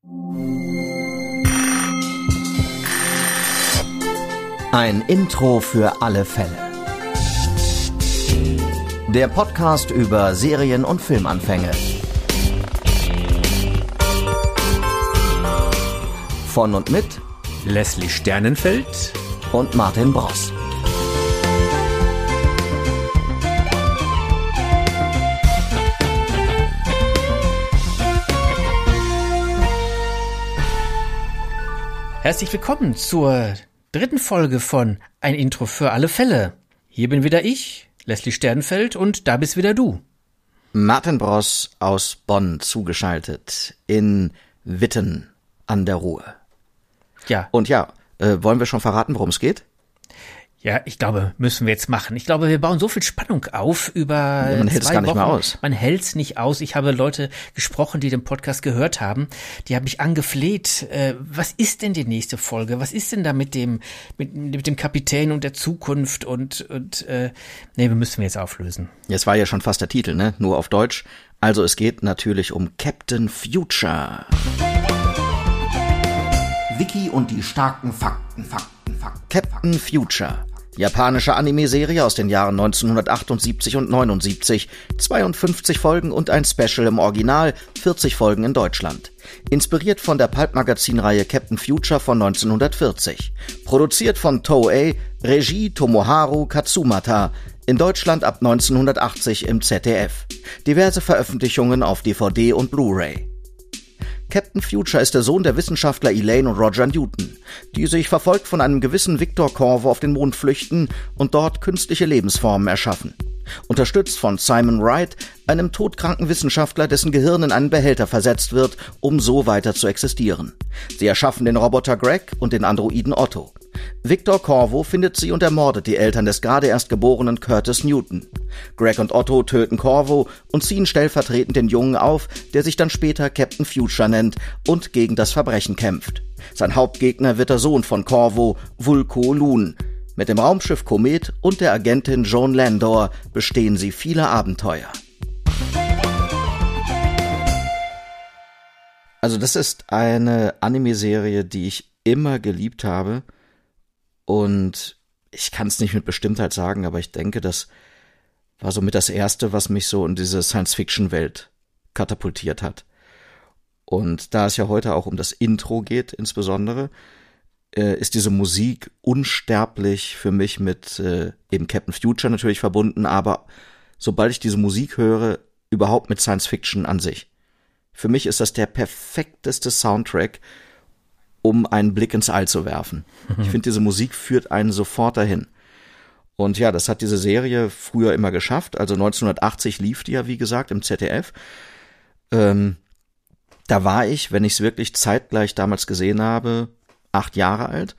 Ein Intro für alle Fälle. Der Podcast über Serien- und Filmanfänge. Von und mit Leslie Sternenfeld und Martin Bross. Herzlich willkommen zur dritten Folge von Ein Intro für alle Fälle. Hier bin wieder ich, Leslie Sternenfeld, und da bist wieder du. Martin Bross aus Bonn zugeschaltet in Witten an der Ruhr. Ja. Und wollen wir schon verraten, worum es geht? Ja, ich glaube, müssen wir jetzt machen. Ich glaube, wir bauen so viel Spannung auf über man hält es gar nicht Wochen. mehr aus. Man hält es nicht aus. Ich habe Leute gesprochen, die den Podcast gehört haben. Die haben mich angefleht. Was ist denn die nächste Folge? Was ist denn da mit dem Kapitän und der Zukunft? Wir müssen jetzt auflösen. Jetzt war ja schon fast der Titel, ne? Nur auf Deutsch. Also es geht natürlich um Captain Future. Wiki und die starken Fakten. Captain Future. Japanische Anime-Serie aus den Jahren 1978 und 79, 52 Folgen und ein Special im Original, 40 Folgen in Deutschland. Inspiriert von der Pulp-Magazin-Reihe Captain Future von 1940. Produziert von Toei, Regie Tomoharu Katsumata. In Deutschland ab 1980 im ZDF. Diverse Veröffentlichungen auf DVD und Blu-ray. Captain Future ist der Sohn der Wissenschaftler Elaine und Roger Newton, die sich verfolgt von einem gewissen Victor Corvo auf den Mond flüchten und dort künstliche Lebensformen erschaffen. Unterstützt von Simon Wright, einem todkranken Wissenschaftler, dessen Gehirn in einen Behälter versetzt wird, um so weiter zu existieren. Sie erschaffen den Roboter Greg und den Androiden Otto. Victor Corvo findet sie und ermordet die Eltern des gerade erst geborenen Curtis Newton. Greg und Otto töten Corvo und ziehen stellvertretend den Jungen auf, der sich dann später Captain Future nennt und gegen das Verbrechen kämpft. Sein Hauptgegner wird der Sohn von Corvo, Vulko Loon. Mit dem Raumschiff Komet und der Agentin Joan Landor bestehen sie viele Abenteuer. Also das ist eine Anime-Serie, die ich immer geliebt habe. Und ich kann es nicht mit Bestimmtheit sagen, aber ich denke, das war somit das Erste, was mich so in diese Science-Fiction-Welt katapultiert hat. Und da es ja heute auch um das Intro geht, insbesondere, ist diese Musik unsterblich für mich mit eben Captain Future natürlich verbunden, aber sobald ich diese Musik höre, überhaupt mit Science-Fiction an sich. Für mich ist das der perfekteste Soundtrack, um einen Blick ins All zu werfen. Ich finde, diese Musik führt einen sofort dahin. Und ja, das hat diese Serie früher immer geschafft. Also 1980 lief die ja, wie gesagt, im ZDF. Da war ich, wenn ich es wirklich zeitgleich damals gesehen habe, 8 Jahre alt.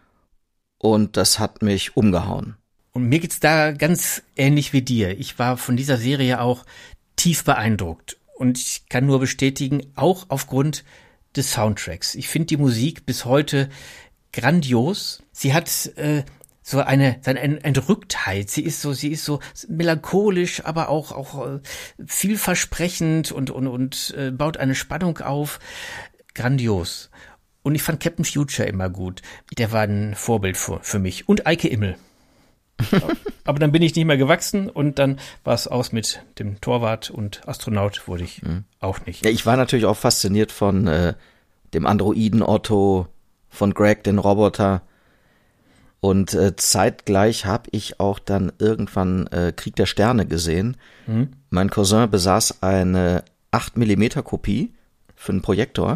Und das hat mich umgehauen. Und mir geht's da ganz ähnlich wie dir. Ich war von dieser Serie auch tief beeindruckt. Und ich kann nur bestätigen, auch aufgrund des Soundtracks. Ich finde die Musik bis heute grandios. Sie hat so eine Entrücktheit. Sie ist so melancholisch, aber auch vielversprechend und baut eine Spannung auf. Grandios. Und ich fand Captain Future immer gut. Der war ein Vorbild für mich. Und Eike Immel. Aber dann bin ich nicht mehr gewachsen und dann war es aus mit dem Torwart und Astronaut wurde ich auch nicht. Ja, ich war natürlich auch fasziniert von dem Androiden Otto, von Greg, den Roboter. Und zeitgleich habe ich auch dann irgendwann Krieg der Sterne gesehen. Mein Cousin besaß eine 8mm Kopie für einen Projektor.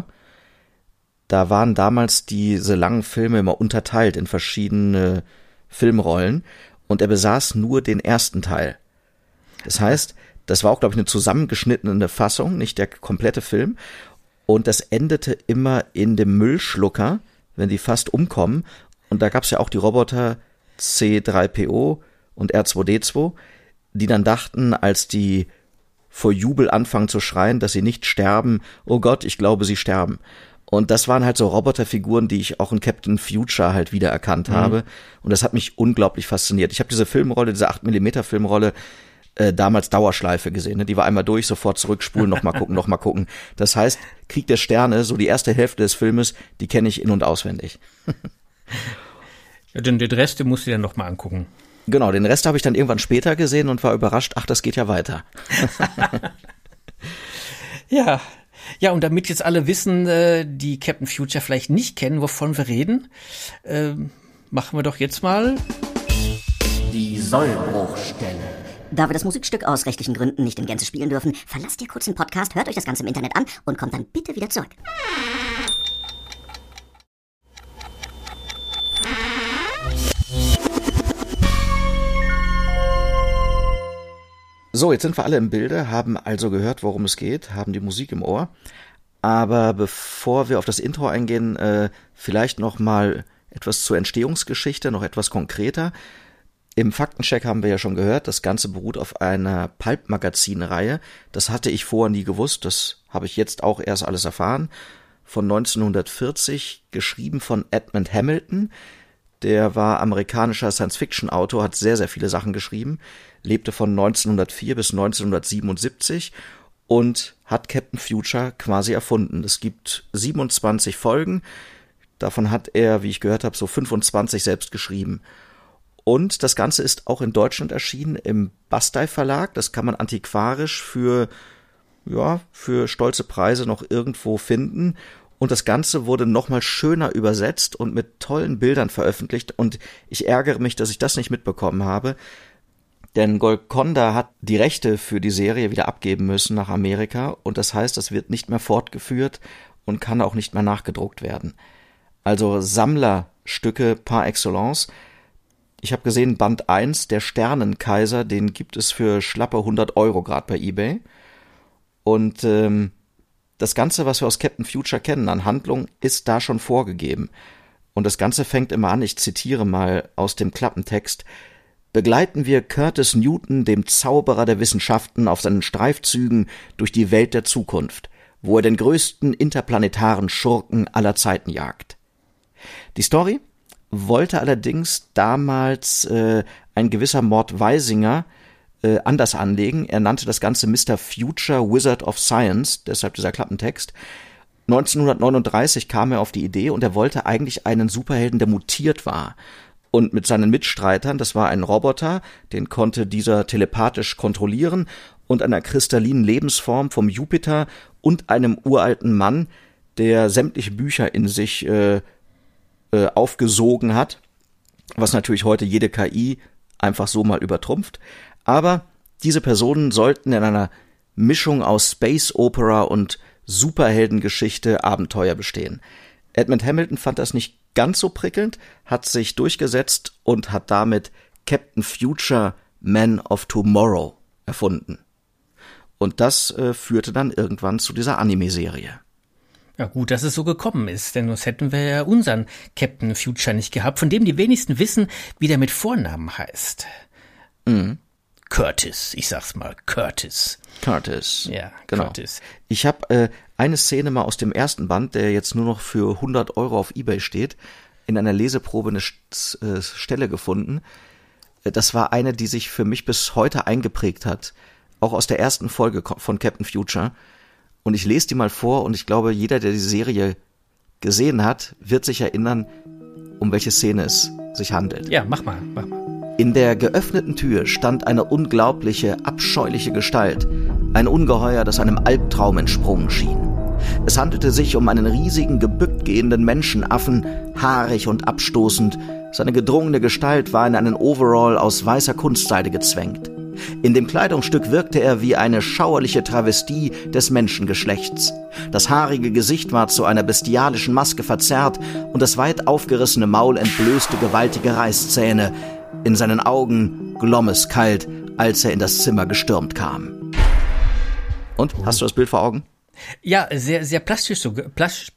Da waren damals diese langen Filme immer unterteilt in verschiedene Filmrollen. Und er besaß nur den ersten Teil. Das heißt, das war auch, glaube ich, eine zusammengeschnittene Fassung, nicht der komplette Film. Und das endete immer in dem Müllschlucker, wenn die fast umkommen. Und da gab es ja auch die Roboter C3PO und R2D2, die dann dachten, als die vor Jubel anfangen zu schreien, dass sie nicht sterben, oh Gott, ich glaube, sie sterben. Und das waren halt so Roboterfiguren, die ich auch in Captain Future halt wiedererkannt habe. Und das hat mich unglaublich fasziniert. Ich habe diese Filmrolle, diese 8mm Filmrolle, damals Dauerschleife gesehen. Ne? Die war einmal durch, sofort zurückspulen, nochmal gucken. Das heißt, Krieg der Sterne, so die erste Hälfte des Filmes, die kenne ich in- und auswendig. Ja, den Rest, den musst du dir nochmal angucken. Genau, den Rest habe ich dann irgendwann später gesehen und war überrascht, ach, das geht ja weiter. Ja, und damit jetzt alle wissen, die Captain Future vielleicht nicht kennen, wovon wir reden, machen wir doch jetzt mal die Sollbruchstelle. Da wir das Musikstück aus rechtlichen Gründen nicht in Gänze spielen dürfen, verlasst ihr kurz den Podcast, hört euch das Ganze im Internet an und kommt dann bitte wieder zurück. So, jetzt sind wir alle im Bilde, haben also gehört, worum es geht, haben die Musik im Ohr. Aber bevor wir auf das Intro eingehen, vielleicht noch mal etwas zur Entstehungsgeschichte, noch etwas konkreter. Im Faktencheck haben wir ja schon gehört, das Ganze beruht auf einer Pulp-Magazin-Reihe. Das hatte ich vorher nie gewusst, das habe ich jetzt auch erst alles erfahren. Von 1940, geschrieben von Edmund Hamilton. Der war amerikanischer Science-Fiction-Autor, hat sehr, sehr viele Sachen geschrieben, lebte von 1904 bis 1977 und hat Captain Future quasi erfunden. Es gibt 27 Folgen, davon hat er, wie ich gehört habe, so 25 selbst geschrieben. Und das Ganze ist auch in Deutschland erschienen im Bastei Verlag. Das kann man antiquarisch für stolze Preise noch irgendwo finden. Und das Ganze wurde nochmal schöner übersetzt und mit tollen Bildern veröffentlicht. Und ich ärgere mich, dass ich das nicht mitbekommen habe. Denn Golconda hat die Rechte für die Serie wieder abgeben müssen nach Amerika. Und das heißt, das wird nicht mehr fortgeführt und kann auch nicht mehr nachgedruckt werden. Also Sammlerstücke par excellence. Ich habe gesehen, Band 1, der Sternenkaiser, den gibt es für schlappe 100 € gerade bei eBay. Und das Ganze, was wir aus Captain Future kennen an Handlung, ist da schon vorgegeben. Und das Ganze fängt immer an, ich zitiere mal aus dem Klappentext: Begleiten wir Curtis Newton, dem Zauberer der Wissenschaften, auf seinen Streifzügen durch die Welt der Zukunft, wo er den größten interplanetaren Schurken aller Zeiten jagt. Die Story wollte allerdings damals ein gewisser Mort Weisinger anders anlegen. Er nannte das Ganze Mr. Future Wizard of Science, deshalb dieser Klappentext. 1939 kam er auf die Idee und er wollte eigentlich einen Superhelden, der mutiert war. Und mit seinen Mitstreitern, das war ein Roboter, den konnte dieser telepathisch kontrollieren, und einer kristallinen Lebensform vom Jupiter und einem uralten Mann, der sämtliche Bücher in sich aufgesogen hat, was natürlich heute jede KI einfach so mal übertrumpft. Aber diese Personen sollten in einer Mischung aus Space Opera und Superheldengeschichte Abenteuer bestehen. Edmund Hamilton fand das nicht ganz so prickelnd, hat sich durchgesetzt und hat damit Captain Future Man of Tomorrow erfunden. Und das führte dann irgendwann zu dieser Anime-Serie. Ja, gut, dass es so gekommen ist, denn sonst hätten wir ja unseren Captain Future nicht gehabt, von dem die wenigsten wissen, wie der mit Vornamen heißt. Mhm. Curtis, ich sag's mal, Curtis. Curtis. Ja, genau. Curtis. Ich habe eine Szene mal aus dem ersten Band, der jetzt nur noch für 100 € auf eBay steht, in einer Leseprobe eine Stelle gefunden. Das war eine, die sich für mich bis heute eingeprägt hat, auch aus der ersten Folge von Captain Future. Und ich lese die mal vor und ich glaube, jeder, der die Serie gesehen hat, wird sich erinnern, um welche Szene es sich handelt. Ja, mach mal. In der geöffneten Tür stand eine unglaubliche, abscheuliche Gestalt, ein Ungeheuer, das einem Albtraum entsprungen schien. Es handelte sich um einen riesigen, gebückt gehenden Menschenaffen, haarig und abstoßend. Seine gedrungene Gestalt war in einen Overall aus weißer Kunstseide gezwängt. In dem Kleidungsstück wirkte er wie eine schauerliche Travestie des Menschengeschlechts. Das haarige Gesicht war zu einer bestialischen Maske verzerrt und das weit aufgerissene Maul entblößte gewaltige Reißzähne. In seinen Augen glomm es kalt, als er in das Zimmer gestürmt kam. Und, hast du das Bild vor Augen? Ja, sehr, sehr plastisch sogar. Plastisch,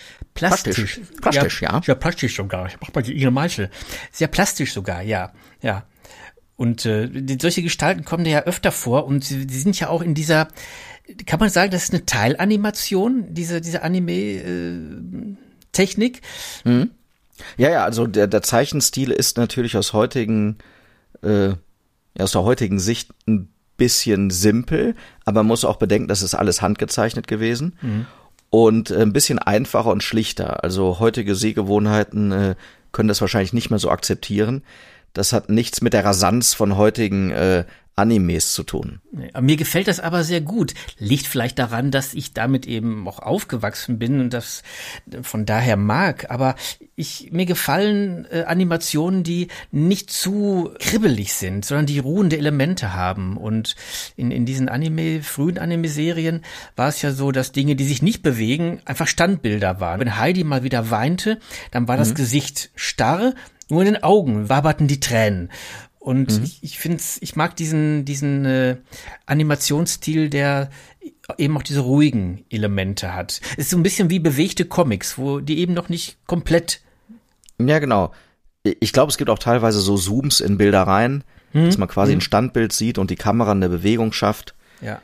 ja. Sehr plastisch sogar. Ich mach mal die Inge Meichel. Sehr plastisch sogar, ja. Und solche Gestalten kommen ja öfter vor und die sind ja auch in dieser, kann man sagen, das ist eine Teilanimation, diese Anime-Technik? Mhm. Ja, also der Zeichenstil ist natürlich aus der heutigen Sicht ein bisschen simpel, aber man muss auch bedenken, das ist alles handgezeichnet gewesen. Und ein bisschen einfacher und schlichter. Also heutige Sehgewohnheiten können das wahrscheinlich nicht mehr so akzeptieren. Das hat nichts mit der Rasanz von heutigen Animes zu tun. Mir gefällt das aber sehr gut. Liegt vielleicht daran, dass ich damit eben auch aufgewachsen bin und das von daher mag. Aber mir gefallen Animationen, die nicht zu kribbelig sind, sondern die ruhende Elemente haben. Und in diesen frühen Anime-Serien war es ja so, dass Dinge, die sich nicht bewegen, einfach Standbilder waren. Wenn Heidi mal wieder weinte, dann war das Gesicht starr, nur in den Augen waberten die Tränen. Und ich mag diesen Animationsstil, der eben auch diese ruhigen Elemente hat. Es ist so ein bisschen wie bewegte Comics, wo die eben noch nicht komplett. Ja, genau. Ich glaube, es gibt auch teilweise so Zooms in Bilder rein, dass man quasi ein Standbild sieht und die Kamera eine Bewegung schafft. Ja.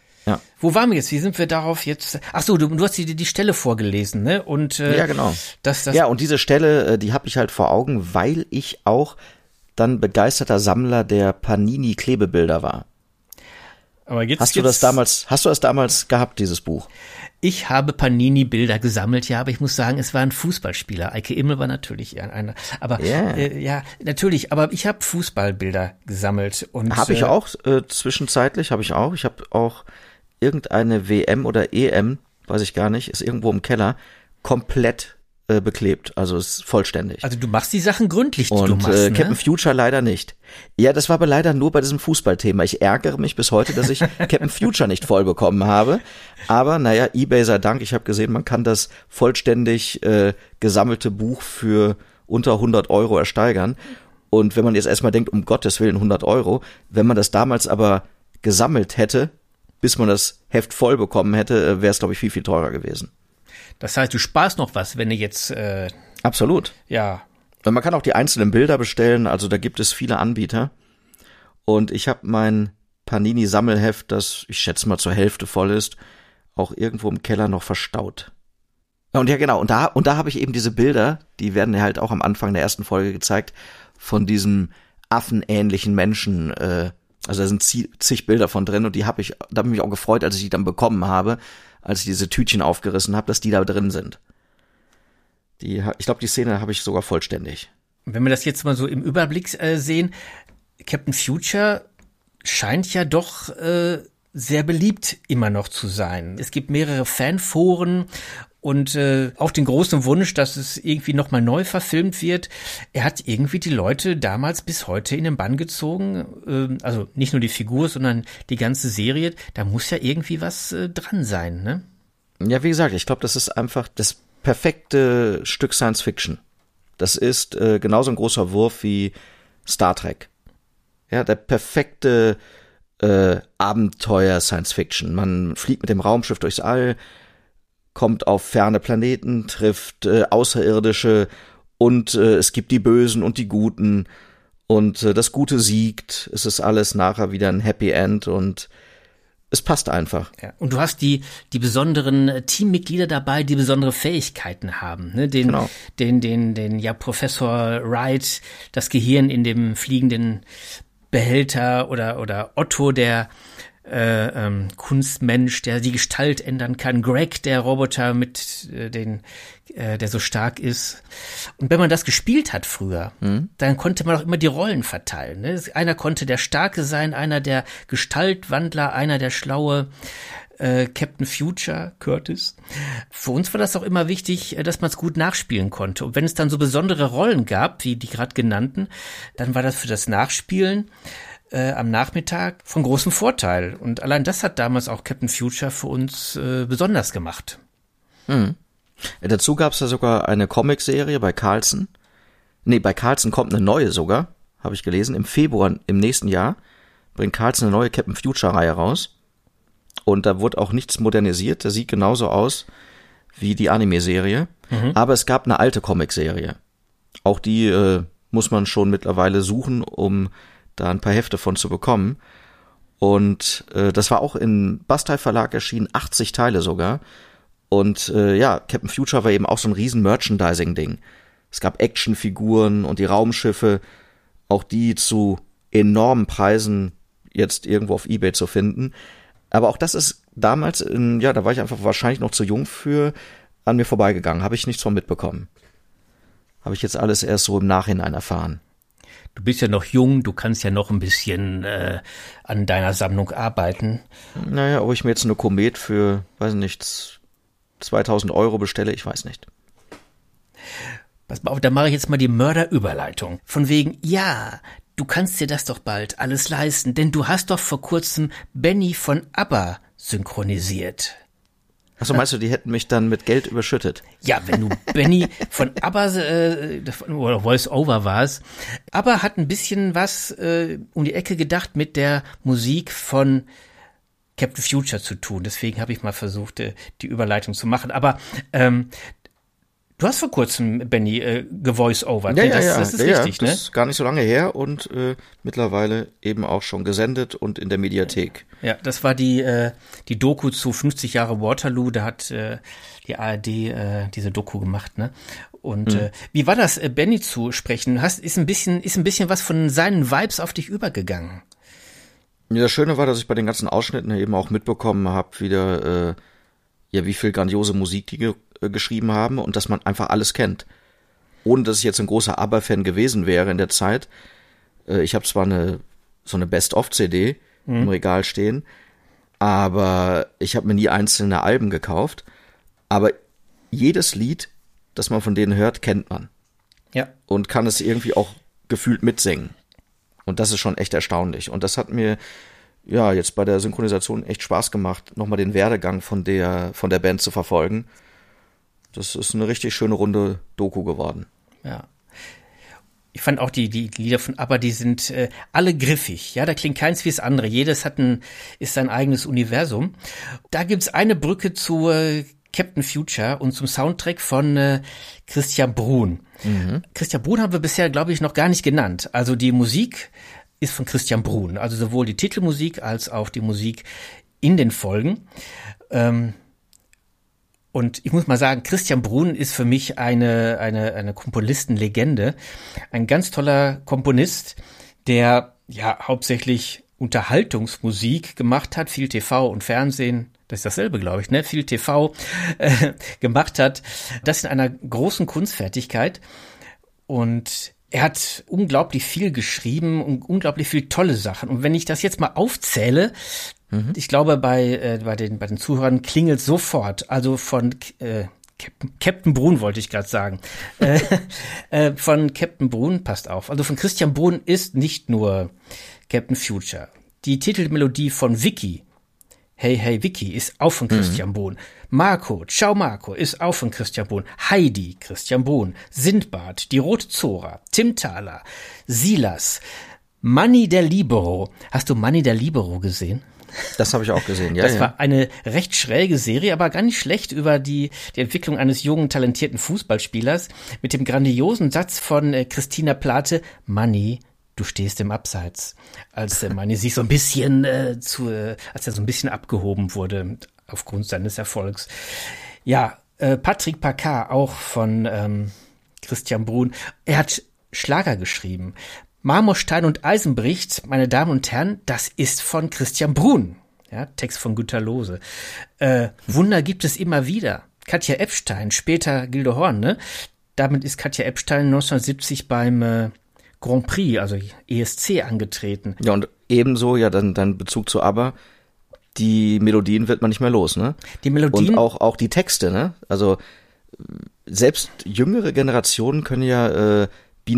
Wo waren wir jetzt? Wie sind wir darauf jetzt? Ach so, du hast die Stelle vorgelesen, ne? Und ja, genau. Ja, und diese Stelle, die habe ich halt vor Augen, weil ich auch dann begeisterter Sammler der Panini-Klebebilder war. Aber jetzt hast du das damals gehabt, dieses Buch? Ich habe Panini-Bilder gesammelt, ja, aber ich muss sagen, es war ein Fußballspieler. Eike Immel war natürlich einer. Aber ja, natürlich, aber ich habe Fußballbilder gesammelt. Habe ich auch, zwischenzeitlich habe ich auch. Ich habe auch irgendeine WM oder EM, weiß ich gar nicht, ist irgendwo im Keller, komplett beklebt, also ist vollständig. Also du machst die Sachen gründlich, die du machst, ne? Captain Future leider nicht. Ja, das war aber leider nur bei diesem Fußballthema. Ich ärgere mich bis heute, dass ich Captain Future nicht voll bekommen habe. Aber naja, eBay sei Dank, ich habe gesehen, man kann das vollständig gesammelte Buch für unter 100 € ersteigern. Und wenn man jetzt erstmal denkt, um Gottes Willen 100 €, wenn man das damals aber gesammelt hätte, bis man das Heft voll bekommen hätte, wäre es, glaube ich, viel, viel teurer gewesen. Das heißt, du sparst noch was, wenn du jetzt absolut. Ja. Und man kann auch die einzelnen Bilder bestellen, also da gibt es viele Anbieter. Und ich habe mein Panini-Sammelheft, das ich schätze mal zur Hälfte voll ist, auch irgendwo im Keller noch verstaut. Und ja, genau, und da habe ich eben diese Bilder, die werden ja halt auch am Anfang der ersten Folge gezeigt, von diesem affenähnlichen Menschen, also da sind zig Bilder von drin und da habe ich mich auch gefreut, als ich die dann bekommen habe, als ich diese Tütchen aufgerissen habe, dass die da drin sind. Ich glaube, die Szene habe ich sogar vollständig. Wenn wir das jetzt mal so im Überblick sehen, Captain Future scheint ja doch sehr beliebt immer noch zu sein. Es gibt mehrere Fanforen und auch den großen Wunsch, dass es irgendwie nochmal neu verfilmt wird. Er hat irgendwie die Leute damals bis heute in den Bann gezogen. Also nicht nur die Figur, sondern die ganze Serie. Da muss ja irgendwie was dran sein, ne? Ja, wie gesagt, ich glaube, das ist einfach das perfekte Stück Science Fiction. Das ist genauso ein großer Wurf wie Star Trek. Ja, der perfekte Abenteuer Science Fiction. Man fliegt mit dem Raumschiff durchs All, kommt auf ferne Planeten, trifft Außerirdische und es gibt die Bösen und die Guten und das Gute siegt. Es ist alles nachher wieder ein Happy End und es passt einfach. Ja, und du hast die besonderen Teammitglieder dabei, die besondere Fähigkeiten haben. Ne? Den Professor Wright, das Gehirn in dem fliegenden Behälter oder Otto, der Kunstmensch, der die Gestalt ändern kann, Greg, der Roboter der so stark ist. Und wenn man das gespielt hat früher, dann konnte man auch immer die Rollen verteilen. Ne? Einer konnte der Starke sein, einer der Gestaltwandler, einer der schlaue Captain Future, Curtis. Für uns war das auch immer wichtig, dass man es gut nachspielen konnte. Und wenn es dann so besondere Rollen gab, wie die gerade genannten, dann war das für das Nachspielen am Nachmittag von großem Vorteil. Und allein das hat damals auch Captain Future für uns besonders gemacht. Dazu gab es ja sogar eine Comicserie bei Carlsen. Nee, bei Carlsen kommt eine neue sogar, habe ich gelesen. Im Februar im nächsten Jahr bringt Carlsen eine neue Captain Future-Reihe raus. Und da wurde auch nichts modernisiert. Der sieht genauso aus wie die Anime-Serie. Aber es gab eine alte Comicserie. Auch die muss man schon mittlerweile suchen, um da ein paar Hefte von zu bekommen. Und das war auch im Bastei Verlag erschienen, 80 Teile sogar. Und Captain Future war eben auch so ein riesen Merchandising-Ding. Es gab Actionfiguren und die Raumschiffe, auch die zu enormen Preisen jetzt irgendwo auf eBay zu finden. Aber auch das ist damals, da war ich einfach wahrscheinlich noch zu jung für, an mir vorbeigegangen. Habe ich nichts von mitbekommen. Habe ich jetzt alles erst so im Nachhinein erfahren. Du bist ja noch jung, du kannst ja noch ein bisschen an deiner Sammlung arbeiten. Naja, ob ich mir jetzt eine Komet für, weiß nicht, 2.000 € bestelle, ich weiß nicht. Pass mal auf, da mache ich jetzt mal die Mörderüberleitung. Von wegen, ja, du kannst dir das doch bald alles leisten, denn du hast doch vor kurzem Benny von ABBA synchronisiert. Achso, meinst du, die hätten mich dann mit Geld überschüttet? Ja, wenn du Benny von ABBA, oder Voice-Over war es, ABBA hat ein bisschen was um die Ecke gedacht mit der Musik von Captain Future zu tun. Deswegen habe ich mal versucht, die Überleitung zu machen. Aber du hast vor kurzem, Benny, gevoice-overt. Das ist richtig, ne? Das ist gar nicht so lange her und mittlerweile eben auch schon gesendet und in der Mediathek. Ja, das war die Doku zu 50 Jahre Waterloo. Da hat die ARD diese Doku gemacht, ne? Und wie war das, Benny zu sprechen? Ist ein bisschen was von seinen Vibes auf dich übergegangen? Ja, das Schöne war, dass ich bei den ganzen Ausschnitten eben auch mitbekommen habe, wieder wie viel grandiose Musik die geschrieben haben und dass man einfach alles kennt. Ohne dass ich jetzt ein großer ABBA-Fan gewesen wäre in der Zeit. Ich habe zwar so eine Best-of-CD im Regal stehen, aber ich habe mir nie einzelne Alben gekauft. Aber jedes Lied, das man von denen hört, kennt man. Ja. Und kann es irgendwie auch gefühlt mitsingen. Und das ist schon echt erstaunlich. Und das hat mir jetzt bei der Synchronisation echt Spaß gemacht, nochmal den Werdegang von der Band zu verfolgen. Das ist eine richtig schöne runde Doku geworden. Ja. Ich fand auch die Lieder von ABBA, die sind alle griffig. Ja, da klingt keins wie das andere. Jedes ist sein eigenes Universum. Da gibt's eine Brücke zu Captain Future und zum Soundtrack von Christian Bruhn. Christian Bruhn haben wir bisher, glaube ich, noch gar nicht genannt. Also die Musik ist von Christian Bruhn. Also sowohl die Titelmusik als auch die Musik in den Folgen. Und ich muss mal sagen, Christian Bruhn ist für mich eine Komponistenlegende. Ein ganz toller Komponist, der hauptsächlich Unterhaltungsmusik gemacht hat, viel TV und Fernsehen, das ist dasselbe, glaube ich, ne? Viel TV gemacht hat. Das in einer großen Kunstfertigkeit. Und er hat unglaublich viel geschrieben und unglaublich viel tolle Sachen. Und wenn ich das jetzt mal aufzähle, ich glaube, bei den Zuhörern klingelt sofort, also von Captain Bruhn wollte ich gerade sagen. Von Captain Bruhn, passt auf. Also von Christian Bruhn ist nicht nur Captain Future. Die Titelmelodie von Vicky, Hey Hey Vicky, ist auch von Christian Bruhn. Marco, Ciao Marco, ist auch von Christian Bruhn. Heidi, Christian Bruhn. Sindbad, die Rote Zora, Tim Thaler, Silas, Manni der Libero. Hast du Manni der Libero gesehen? Das habe ich auch gesehen, ja. Das war eine recht schräge Serie, aber gar nicht schlecht über die Entwicklung eines jungen, talentierten Fußballspielers mit dem grandiosen Satz von Christina Plate, Manni, du stehst im Abseits. Als Manni sich so ein bisschen als er so ein bisschen abgehoben wurde aufgrund seines Erfolgs. Ja, Patrick Packard, auch von Christian Bruhn. Er hat Schlager geschrieben. Marmorstein und Eisen bricht, meine Damen und Herren, das ist von Christian Bruhn. Ja, Text von Günter Lose. Wunder gibt es immer wieder. Katja Epstein, später Gildo Horn, ne? Damit ist Katja Epstein 1970 beim Grand Prix, also ESC, angetreten. Ja, und ebenso dann Bezug zu ABBA. Die Melodien wird man nicht mehr los, ne? Die Melodien. Und auch die Texte, ne? Also selbst jüngere Generationen können ja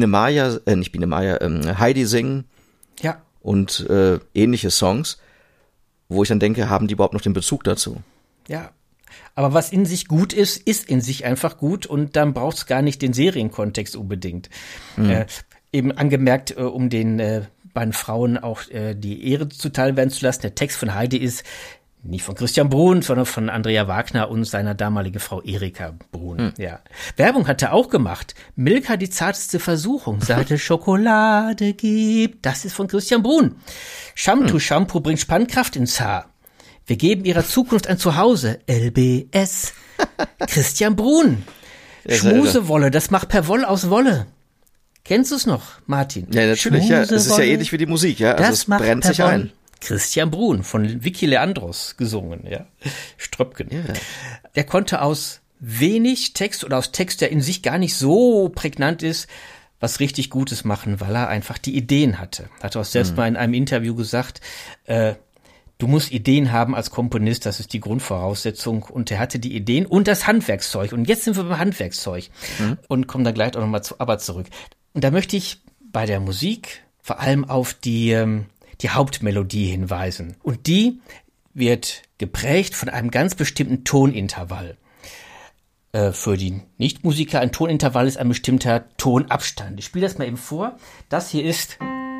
Heidi singen. Ja. Und ähnliche Songs, wo ich dann denke, haben die überhaupt noch den Bezug dazu? Ja. Aber was in sich gut ist, ist in sich einfach gut und dann braucht es gar nicht den Serienkontext unbedingt. Eben angemerkt, um den beiden Frauen auch die Ehre zuteil werden zu lassen. Der Text von Heidi ist nicht von Christian Bruhn, sondern von Andrea Wagner und seiner damaligen Frau Erika Bruhn. Ja. Werbung hat er auch gemacht. Milka, die zarteste Versuchung, seit es Schokolade gibt. Das ist von Christian Bruhn. Shampoo bringt Spannkraft ins Haar. Wir geben ihrer Zukunft ein Zuhause. LBS. Christian Bruhn. Schmusewolle, das macht per Woll aus Wolle. Kennst du es noch, Martin? Ja, natürlich, ja. Es ist ja ähnlich wie die Musik, ja. Also es brennt sich ein. Christian Bruhn von Vicky Leandros gesungen, ja. Ströpken. Ja. Der konnte aus wenig Text oder aus Text, der in sich gar nicht so prägnant ist, was richtig Gutes machen, weil er einfach die Ideen hatte. Hat er auch selbst mal in einem Interview gesagt, du musst Ideen haben als Komponist, das ist die Grundvoraussetzung. Und er hatte die Ideen und das Handwerkszeug. Und jetzt sind wir beim Handwerkszeug und kommen da gleich auch nochmal zu ABBA zurück. Und da möchte ich bei der Musik vor allem auf die Hauptmelodie hinweisen. Und die wird geprägt von einem ganz bestimmten Tonintervall. Für die Nichtmusiker ein Tonintervall ist ein bestimmter Tonabstand. Ich spiele das mal eben vor. Das hier ist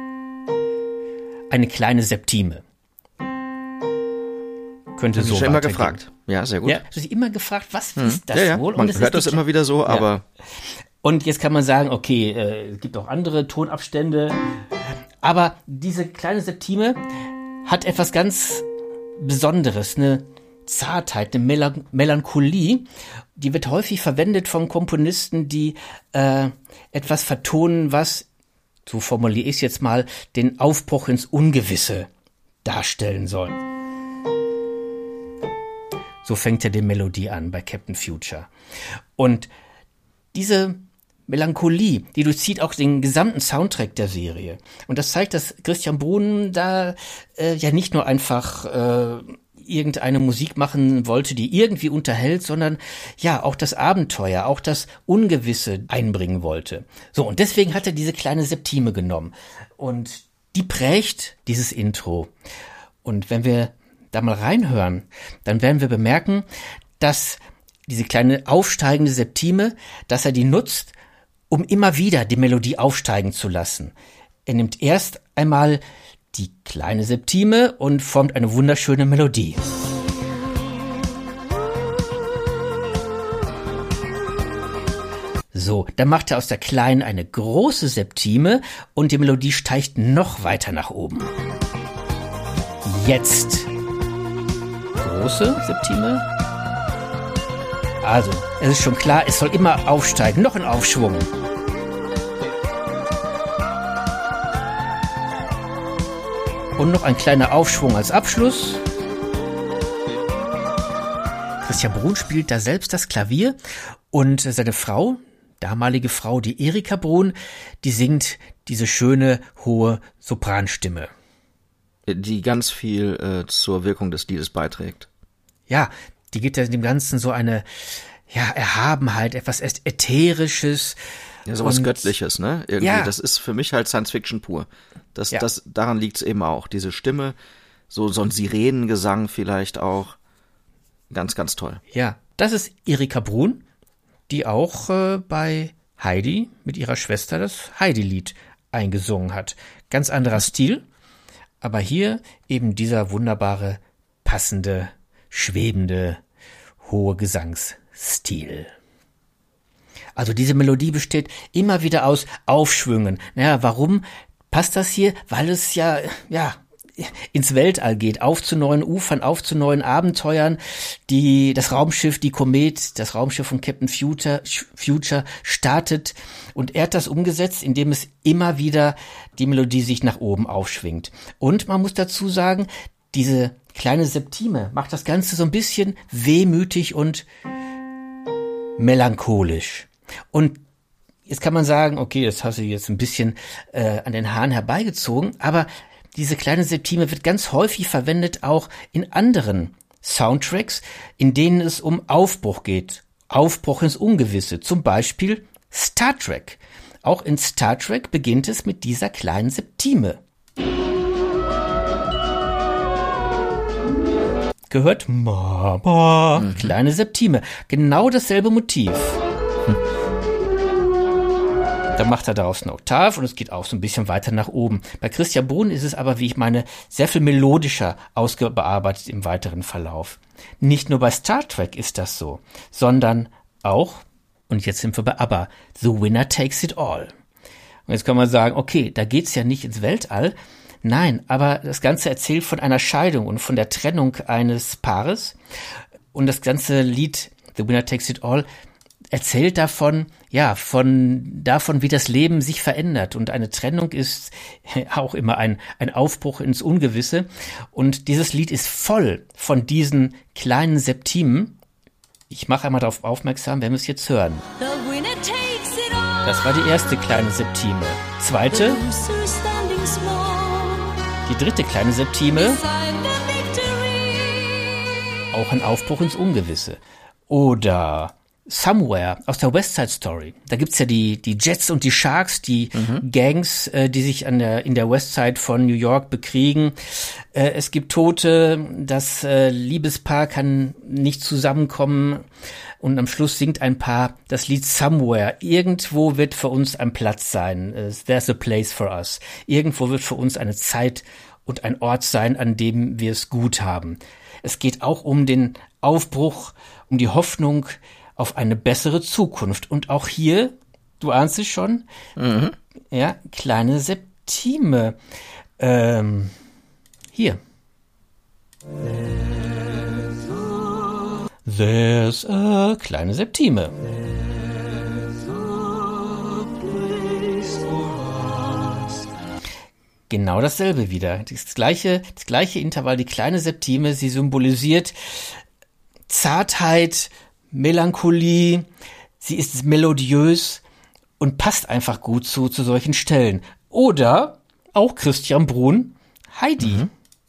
eine kleine Septime. Könnte so weitergehen. Immer gefragt. Ja, sehr gut. Ja, du hast immer gefragt, was ist das wohl? Man hört das immer wieder so, aber... Und jetzt kann man sagen, okay, es gibt auch andere Tonabstände. Aber diese kleine Septime hat etwas ganz Besonderes, eine Zartheit, eine Melancholie. Die wird häufig verwendet von Komponisten, die etwas vertonen, was, so formuliere ich es jetzt mal, den Aufbruch ins Ungewisse darstellen soll. So fängt ja die Melodie an bei Captain Future. Und diese Melancholie, die durchzieht auch den gesamten Soundtrack der Serie. Und das zeigt, dass Christian Bruhn da ja nicht nur einfach irgendeine Musik machen wollte, die irgendwie unterhält, sondern ja auch das Abenteuer, auch das Ungewisse einbringen wollte. So, und deswegen hat er diese kleine Septime genommen. Und die prägt dieses Intro. Und wenn wir da mal reinhören, dann werden wir bemerken, dass diese kleine aufsteigende Septime, dass er die nutzt, um immer wieder die Melodie aufsteigen zu lassen. Er nimmt erst einmal die kleine Septime und formt eine wunderschöne Melodie. So, dann macht er aus der kleinen eine große Septime und die Melodie steigt noch weiter nach oben. Jetzt große Septime. Also, es ist schon klar, es soll immer aufsteigen, noch ein Aufschwung. Und noch ein kleiner Aufschwung als Abschluss. Christian Bruhn spielt da selbst das Klavier und seine Frau, damalige Frau, die Erika Bruhn, die singt diese schöne, hohe Sopranstimme. Die ganz viel zur Wirkung des Liedes beiträgt. Ja, die gibt ja dem Ganzen so eine Erhabenheit, etwas Ätherisches. Ja, sowas Göttliches, ne? Irgendwie, ja. Das ist für mich halt Science-Fiction pur. Daran liegt's eben auch. Diese Stimme, so ein Sirenengesang vielleicht auch. Ganz, ganz toll. Ja, das ist Erika Bruhn, die auch bei Heidi mit ihrer Schwester das Heidi-Lied eingesungen hat. Ganz anderer Stil, aber hier eben dieser wunderbare, passende, schwebende, hohe Gesangsstil. Also diese Melodie besteht immer wieder aus Aufschwüngen. Naja, warum passt das hier? Weil es ja ins Weltall geht, auf zu neuen Ufern, auf zu neuen Abenteuern. Das Raumschiff, die Komet, das Raumschiff von Captain Future startet und er hat das umgesetzt, indem es immer wieder die Melodie sich nach oben aufschwingt. Und man muss dazu sagen, diese kleine Septime macht das Ganze so ein bisschen wehmütig und melancholisch. Und jetzt kann man sagen, okay, das hast du jetzt ein bisschen an den Haaren herbeigezogen, aber diese kleine Septime wird ganz häufig verwendet, auch in anderen Soundtracks, in denen es um Aufbruch geht. Aufbruch ins Ungewisse, zum Beispiel Star Trek. Auch in Star Trek beginnt es mit dieser kleinen Septime. Gehört Mama, kleine Septime. Genau dasselbe Motiv. Dann macht er daraus eine Oktav und es geht auch so ein bisschen weiter nach oben. Bei Christian Bruhn ist es aber, wie ich meine, sehr viel melodischer ausgearbeitet im weiteren Verlauf. Nicht nur bei Star Trek ist das so, sondern auch, und jetzt sind wir bei ABBA, The Winner Takes It All. Und jetzt kann man sagen, okay, da geht's ja nicht ins Weltall. Nein, aber das Ganze erzählt von einer Scheidung und von der Trennung eines Paares. Und das ganze Lied, The Winner Takes It All, erzählt davon, wie das Leben sich verändert. Und eine Trennung ist auch immer ein Aufbruch ins Ungewisse. Und dieses Lied ist voll von diesen kleinen Septimen. Ich mache einmal darauf aufmerksam, wenn wir es jetzt hören. Das war die erste kleine Septime. Zweite. Die dritte kleine Septime. Auch ein Aufbruch ins Ungewisse. Oder Somewhere aus der West Side Story. Da gibt's ja die Jets und die Sharks, die Gangs, die sich in der West Side von New York bekriegen. Es gibt Tote, das Liebespaar kann nicht zusammenkommen und am Schluss singt ein Paar das Lied Somewhere. Irgendwo wird für uns ein Platz sein. There's a place for us. Irgendwo wird für uns eine Zeit und ein Ort sein, an dem wir es gut haben. Es geht auch um den Aufbruch, um die Hoffnung auf eine bessere Zukunft. Und auch hier, du ahnst es schon, ja, kleine Septime. Hier. There's a kleine Septime. Genau dasselbe wieder. Das gleiche Intervall, die kleine Septime, sie symbolisiert Zartheit, Melancholie, sie ist melodiös und passt einfach gut zu solchen Stellen. Oder auch Christian Bruhn, Heidi.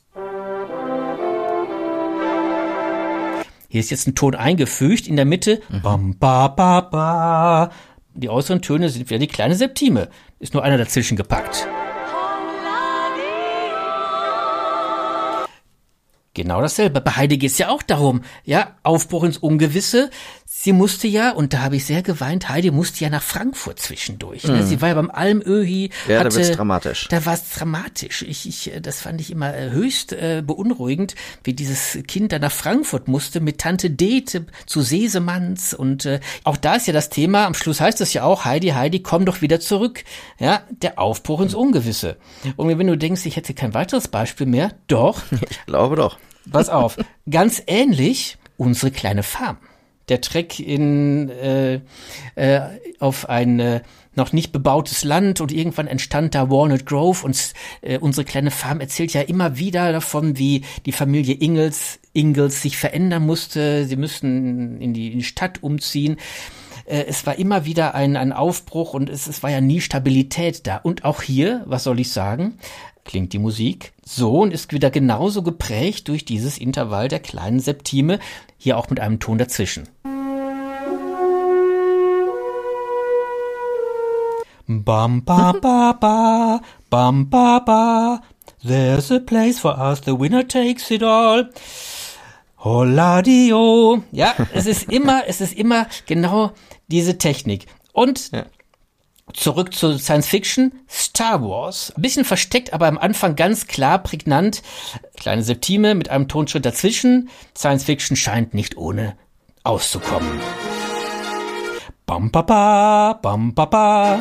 Hier ist jetzt ein Ton eingefügt, in der Mitte, bam, ba, ba, ba. Die äußeren Töne sind wieder die kleine Septime. Ist nur einer dazwischen gepackt. Genau dasselbe. Bei Heidi geht's ja auch darum, ja, Aufbruch ins Ungewisse. Sie musste ja, und da habe ich sehr geweint, Heidi musste ja nach Frankfurt zwischendurch. Ne? Sie war ja beim Almöhi. Ja, da wird's dramatisch. Da war's dramatisch. Das fand ich immer höchst beunruhigend, wie dieses Kind da nach Frankfurt musste mit Tante Dete zu Sesemanns. Und auch da ist ja das Thema, am Schluss heißt es ja auch, Heidi, komm doch wieder zurück. Ja, der Aufbruch ins Ungewisse. Und wenn du denkst, ich hätte kein weiteres Beispiel mehr, doch. Ich glaube doch. Pass auf, ganz ähnlich unsere kleine Farm. Der Trek auf ein noch nicht bebautes Land und irgendwann entstand da Walnut Grove und unsere kleine Farm erzählt ja immer wieder davon, wie die Familie Ingalls sich verändern musste. Sie müssten in die Stadt umziehen. Es war immer wieder ein Aufbruch und es war ja nie Stabilität da. Und auch hier, was soll ich sagen, klingt die Musik so und ist wieder genauso geprägt durch dieses Intervall der kleinen Septime, hier auch mit einem Ton dazwischen. Bam ba ba ba, bam ba ba, there's a place for us, the winner takes it all. Holladio. Ja, es ist immer genau diese Technik. Und zurück zu Science Fiction, Star Wars. Ein bisschen versteckt, aber am Anfang ganz klar, prägnant. Kleine Septime mit einem Tonschritt dazwischen. Science Fiction scheint nicht ohne auszukommen. Bam ba ba, bam ba ba.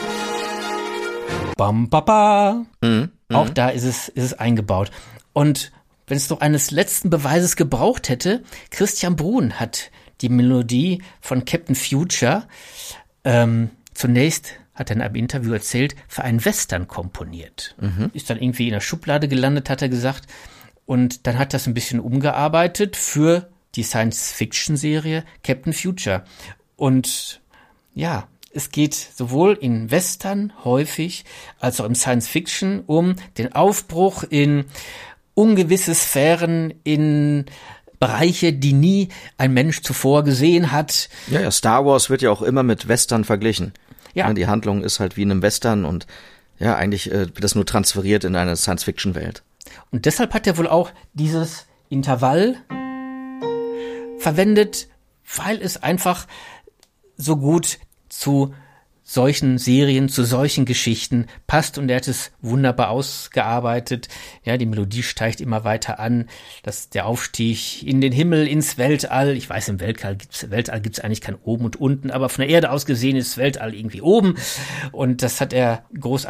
Bam ba ba. Auch da ist es eingebaut. Und wenn es noch eines letzten Beweises gebraucht hätte, Christian Bruhn hat die Melodie von Captain Future zunächst, hat er in einem Interview erzählt, für einen Western komponiert. Ist dann irgendwie in der Schublade gelandet, hat er gesagt. Und dann hat das ein bisschen umgearbeitet für die Science-Fiction-Serie Captain Future. Und ja, es geht sowohl in Western häufig als auch im Science-Fiction um den Aufbruch in ungewisse Sphären, in Bereiche, die nie ein Mensch zuvor gesehen hat. Ja, Star Wars wird ja auch immer mit Western verglichen. Ja. Die Handlung ist halt wie in einem Western und ja, eigentlich wird das nur transferiert in eine Science-Fiction-Welt. Und deshalb hat er wohl auch dieses Intervall verwendet, weil es einfach so gut zu solchen Serien, zu solchen Geschichten passt und er hat es wunderbar ausgearbeitet. Ja, die Melodie steigt immer weiter an, der Aufstieg in den Himmel, ins Weltall. Ich weiß, im Weltall gibt's eigentlich kein Oben und Unten, aber von der Erde aus gesehen ist das Weltall irgendwie oben und das hat er großartig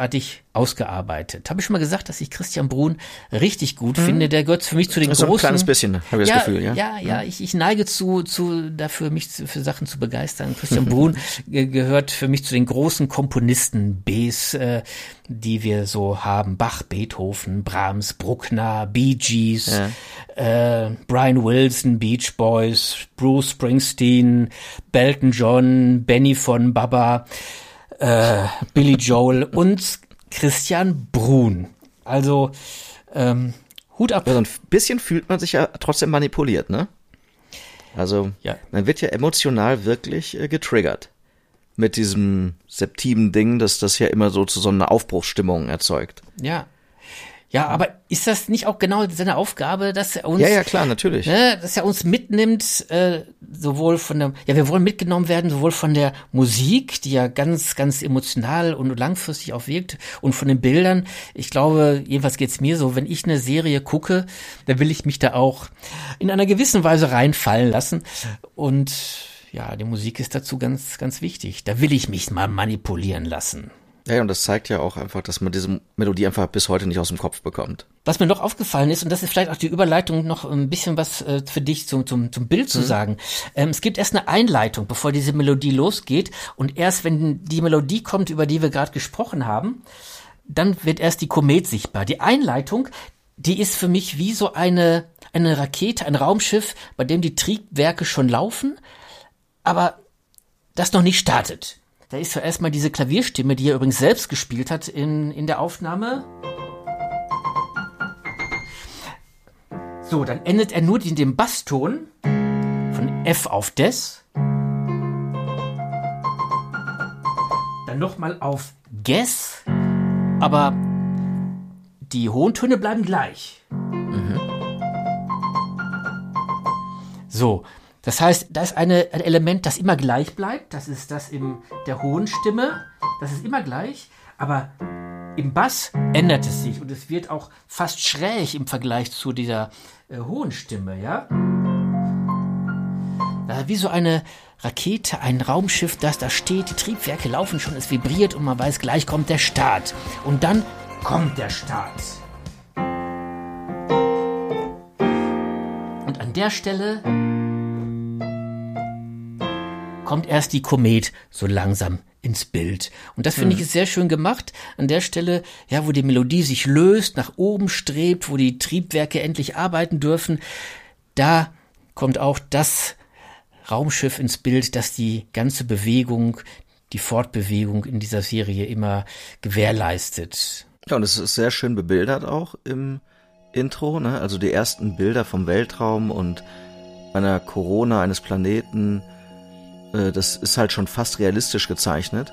ausgearbeitet. Habe ich schon mal gesagt, dass ich Christian Bruhn richtig gut finde. Der gehört für mich zu den großen. So ein kleines bisschen, habe ich das Gefühl, ja. Ja, ich neige dafür, mich für Sachen zu begeistern. Christian Bruhn gehört für mich zu den großen Komponisten Bs, die wir so haben. Bach, Beethoven, Brahms, Bruckner, Bee Gees, Brian Wilson, Beach Boys, Bruce Springsteen, Belton John, Benny von Baba, Billy Joel und Christian Bruhn. Also Hut ab. Ja, so ein bisschen fühlt man sich ja trotzdem manipuliert, ne? Also man wird ja emotional wirklich getriggert mit diesem Septimen-Ding, dass das ja immer so einer Aufbruchsstimmung erzeugt. Ja, aber ist das nicht auch genau seine Aufgabe, dass er uns... Ja, klar, natürlich. Dass er uns mitnimmt, sowohl von der... Ja, wir wollen mitgenommen werden, sowohl von der Musik, die ja ganz, ganz emotional und langfristig auch wirkt, und von den Bildern. Ich glaube, jedenfalls geht's mir so, wenn ich eine Serie gucke, dann will ich mich da auch in einer gewissen Weise reinfallen lassen. Und ja, die Musik ist dazu ganz, ganz wichtig. Da will ich mich mal manipulieren lassen. Ja, und das zeigt ja auch einfach, dass man diese Melodie einfach bis heute nicht aus dem Kopf bekommt. Was mir noch aufgefallen ist, und das ist vielleicht auch die Überleitung, noch ein bisschen was für dich zum Bild zu sagen. Es gibt erst eine Einleitung, bevor diese Melodie losgeht, und erst wenn die Melodie kommt, über die wir gerade gesprochen haben, dann wird erst die Komet sichtbar. Die Einleitung, die ist für mich wie so eine Rakete, ein Raumschiff, bei dem die Triebwerke schon laufen, aber das noch nicht startet. Da ist ja erstmal diese Klavierstimme, die er übrigens selbst gespielt hat in der Aufnahme. So, dann endet er nur in dem Basston von F auf Des. Dann nochmal auf Ges, aber die hohen Töne bleiben gleich. So. Das heißt, da ist ein Element, das immer gleich bleibt. Das ist das in der hohen Stimme. Das ist immer gleich. Aber im Bass ändert es sich. Und es wird auch fast schräg im Vergleich zu dieser hohen Stimme, ja? Da wie so eine Rakete, ein Raumschiff, das da steht. Die Triebwerke laufen schon, es vibriert und man weiß, gleich kommt der Start. Und dann kommt der Start. Und an der Stelle kommt erst die Komet so langsam ins Bild. Und das finde ich ist sehr schön gemacht. An der Stelle, ja, wo die Melodie sich löst, nach oben strebt, wo die Triebwerke endlich arbeiten dürfen, da kommt auch das Raumschiff ins Bild, das die ganze Bewegung, die Fortbewegung in dieser Serie immer gewährleistet. Ja, und es ist sehr schön bebildert auch im Intro, ne? Also die ersten Bilder vom Weltraum und einer Corona eines Planeten. Das ist halt schon fast realistisch gezeichnet,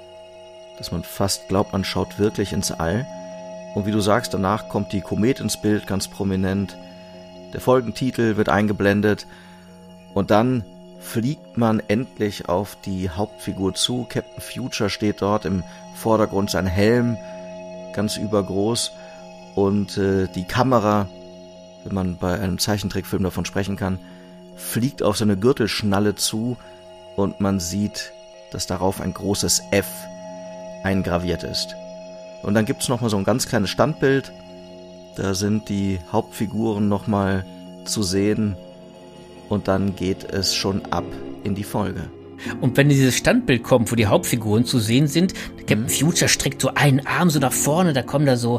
dass man fast glaubt, man schaut wirklich ins All. Und wie du sagst, danach kommt die Komet ins Bild, ganz prominent. Der Folgentitel wird eingeblendet und dann fliegt man endlich auf die Hauptfigur zu. Captain Future steht dort, im Vordergrund sein Helm, ganz übergroß, und die Kamera, wenn man bei einem Zeichentrickfilm davon sprechen kann, fliegt auf seine Gürtelschnalle zu. Und man sieht, dass darauf ein großes F eingraviert ist. Und dann gibt's noch mal so ein ganz kleines Standbild. Da sind die Hauptfiguren noch mal zu sehen. Und dann geht es schon ab in die Folge. Und wenn dieses Standbild kommt, wo die Hauptfiguren zu sehen sind, Captain Future streckt so einen Arm so nach vorne, da kommen da so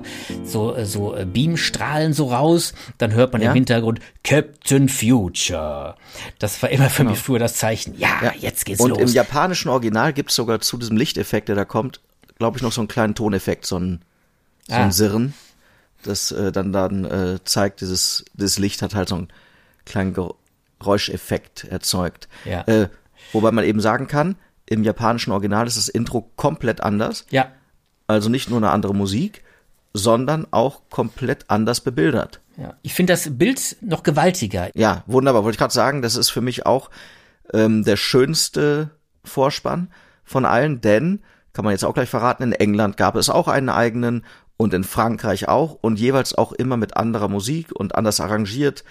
Beamstrahlen so raus, dann hört man im Hintergrund Captain Future. Das war immer für mich früher das Zeichen. Ja, jetzt geht's los. Und im japanischen Original gibt's sogar zu diesem Lichteffekt, der da kommt, glaube ich, noch so einen kleinen Toneffekt, so ein Sirren, das dann zeigt, dieses Licht hat halt so einen kleinen Geräuscheffekt erzeugt. Ja. Wobei man eben sagen kann, im japanischen Original ist das Intro komplett anders. Ja. Also nicht nur eine andere Musik, sondern auch komplett anders bebildert. Ja. Ich finde das Bild noch gewaltiger. Ja, wunderbar. Wollte ich gerade sagen, das ist für mich auch der schönste Vorspann von allen, denn, kann man jetzt auch gleich verraten, in England gab es auch einen eigenen und in Frankreich auch und jeweils auch immer mit anderer Musik und anders arrangiert.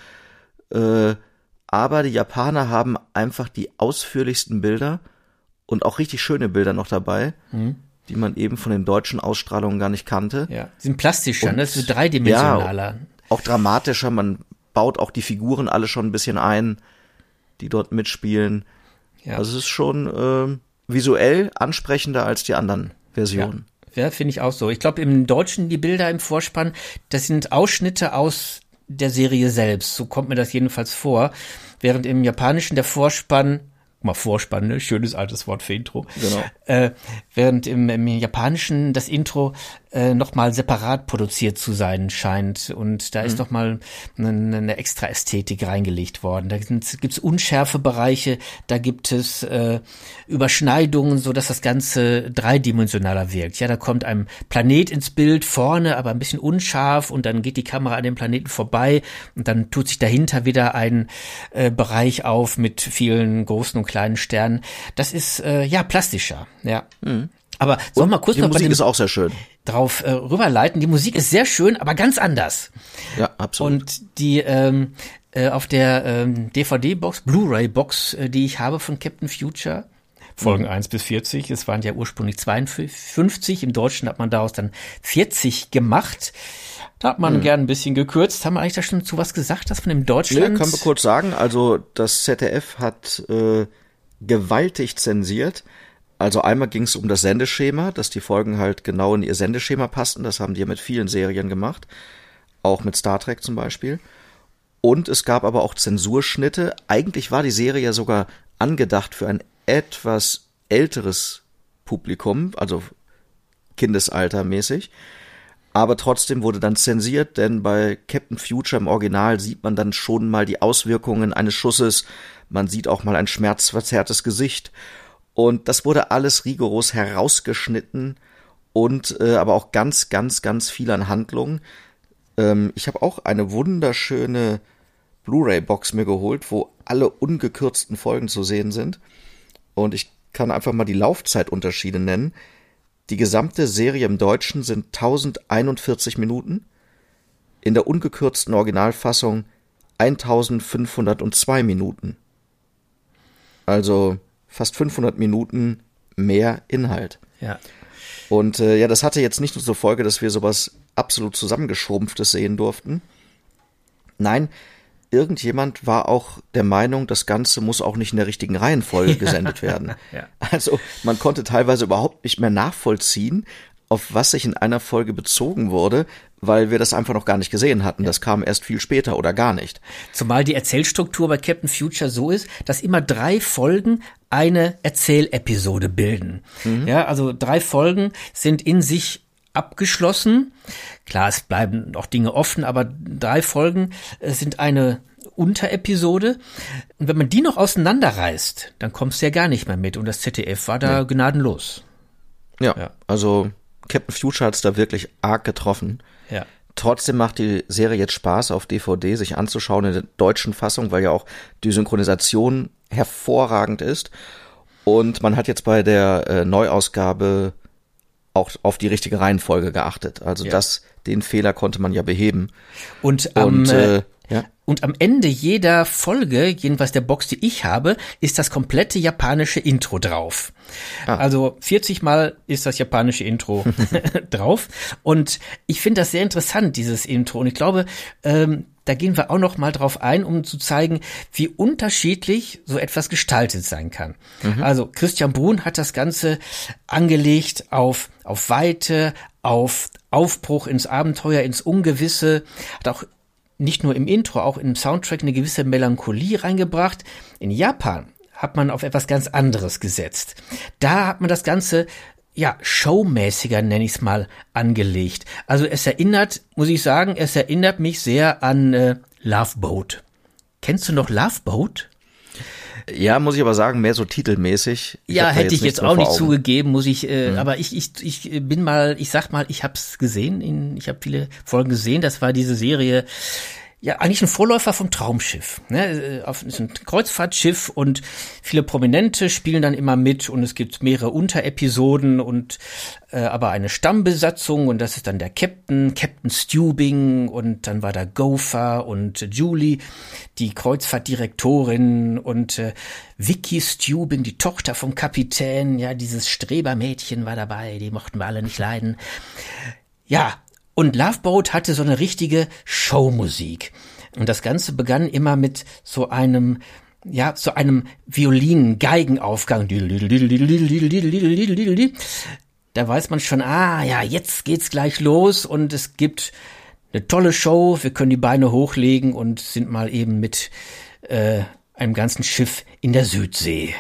Aber die Japaner haben einfach die ausführlichsten Bilder und auch richtig schöne Bilder noch dabei. die man eben von den deutschen Ausstrahlungen gar nicht kannte. Ja, die sind plastischer, und, das ist so dreidimensionaler. Ja, auch dramatischer, man baut auch die Figuren alle schon ein bisschen ein, die dort mitspielen. Ja. Also es ist schon visuell ansprechender als die anderen Versionen. Ja, finde ich auch so. Ich glaube, im Deutschen, die Bilder im Vorspann, das sind Ausschnitte aus der Serie selbst. So kommt mir das jedenfalls vor. Während im Japanischen der Vorspann, Vorspann, ne? Schönes altes Wort für Intro. Genau. Während im Japanischen das Intro nochmal separat produziert zu sein scheint. Und da ist nochmal eine extra Ästhetik reingelegt worden. Da gibt's unschärfe Bereiche, da gibt es Überschneidungen, so dass das Ganze dreidimensionaler wirkt. Ja, da kommt ein Planet ins Bild vorne, aber ein bisschen unscharf, und dann geht die Kamera an dem Planeten vorbei und dann tut sich dahinter wieder ein Bereich auf mit vielen großen und kleinen Sternen. Das ist plastischer, ja. Mhm. Aber sollen wir mal kurz die noch Musik ist auch sehr schön. Drauf rüberleiten. Die Musik ist sehr schön, aber ganz anders. Ja, absolut. Und die auf der DVD-Box, Blu-ray-Box, die ich habe von Captain Future, Folgen 1 bis 40, es waren ja ursprünglich 52, im Deutschen hat man daraus dann 40 gemacht. Da hat man gern ein bisschen gekürzt. Haben wir eigentlich da schon zu was gesagt, das von dem Deutschland? Nee, können wir kurz sagen. Also das ZDF hat gewaltig zensiert. Also einmal ging es um das Sendeschema, dass die Folgen halt genau in ihr Sendeschema passten. Das haben die ja mit vielen Serien gemacht. Auch mit Star Trek zum Beispiel. Und es gab aber auch Zensurschnitte. Eigentlich war die Serie ja sogar angedacht für ein etwas älteres Publikum, also Kindesaltermäßig. Aber trotzdem wurde dann zensiert, denn bei Captain Future im Original sieht man dann schon mal die Auswirkungen eines Schusses. Man sieht auch mal ein schmerzverzerrtes Gesicht. Und das wurde alles rigoros herausgeschnitten und aber auch ganz, ganz, ganz viel an Handlung. Ich habe auch eine wunderschöne Blu-ray-Box mir geholt, wo alle ungekürzten Folgen zu sehen sind. Und ich kann einfach mal die Laufzeitunterschiede nennen. Die gesamte Serie im Deutschen sind 1041 Minuten. In der ungekürzten Originalfassung 1502 Minuten. Also fast 500 Minuten mehr Inhalt. Ja. Und das hatte jetzt nicht nur zur Folge, dass wir sowas absolut zusammengeschrumpftes sehen durften. Nein, irgendjemand war auch der Meinung, das Ganze muss auch nicht in der richtigen Reihenfolge gesendet werden. Ja. Also man konnte teilweise überhaupt nicht mehr nachvollziehen, auf was sich in einer Folge bezogen wurde, weil wir das einfach noch gar nicht gesehen hatten. Ja. Das kam erst viel später oder gar nicht. Zumal die Erzählstruktur bei Captain Future so ist, dass immer 3 Folgen eine Erzählepisode bilden. Mhm. Ja, also 3 Folgen sind in sich abgeschlossen. Klar, es bleiben noch Dinge offen, aber 3 Folgen sind eine Unterepisode. Und wenn man die noch auseinanderreißt, dann kommst du ja gar nicht mehr mit. Und das ZDF war da gnadenlos. Ja, also Captain Future hat es da wirklich arg getroffen. Ja. Trotzdem macht die Serie jetzt Spaß auf DVD sich anzuschauen in der deutschen Fassung, weil ja auch die Synchronisation hervorragend ist. Und man hat jetzt bei der Neuausgabe auch auf die richtige Reihenfolge geachtet. Also den Fehler konnte man ja beheben. Und am Ende jeder Folge, jedenfalls der Box, die ich habe, ist das komplette japanische Intro drauf. Also 40 Mal ist das japanische Intro drauf. Und ich finde das sehr interessant, dieses Intro. Und ich glaube, da gehen wir auch noch mal drauf ein, um zu zeigen, wie unterschiedlich so etwas gestaltet sein kann. Mhm. Also Christian Bruhn hat das Ganze angelegt auf Weite, auf Aufbruch ins Abenteuer, ins Ungewisse, hat auch nicht nur im Intro, auch im Soundtrack eine gewisse Melancholie reingebracht. In Japan hat man auf etwas ganz anderes gesetzt. Da hat man das Ganze showmäßiger, nenne ich es mal, angelegt. Also es erinnert mich sehr an Love Boat. Kennst du noch Love Boat? Ja, muss ich aber sagen, mehr so titelmäßig. Hätte ich jetzt auch nicht zugegeben, muss ich, aber ich sag mal, ich hab's gesehen, ich habe viele Folgen gesehen, das war diese Serie, ja eigentlich ein Vorläufer vom Traumschiff. Ne? Ist ein Kreuzfahrtschiff und viele Prominente spielen dann immer mit und es gibt mehrere Unterepisoden und aber eine Stammbesatzung und das ist dann der Captain Stubing und dann war da Gopher und Julie, die Kreuzfahrtdirektorin und Vicky Stubing, die Tochter vom Kapitän, ja, dieses Strebermädchen war dabei, die mochten wir alle nicht leiden. Ja, und Love Boat hatte so eine richtige Showmusik. Und das Ganze begann immer mit so einem Violinen-Geigenaufgang. Da weiß man schon, jetzt geht's gleich los und es gibt eine tolle Show. Wir können die Beine hochlegen und sind mal eben mit einem ganzen Schiff in der Südsee.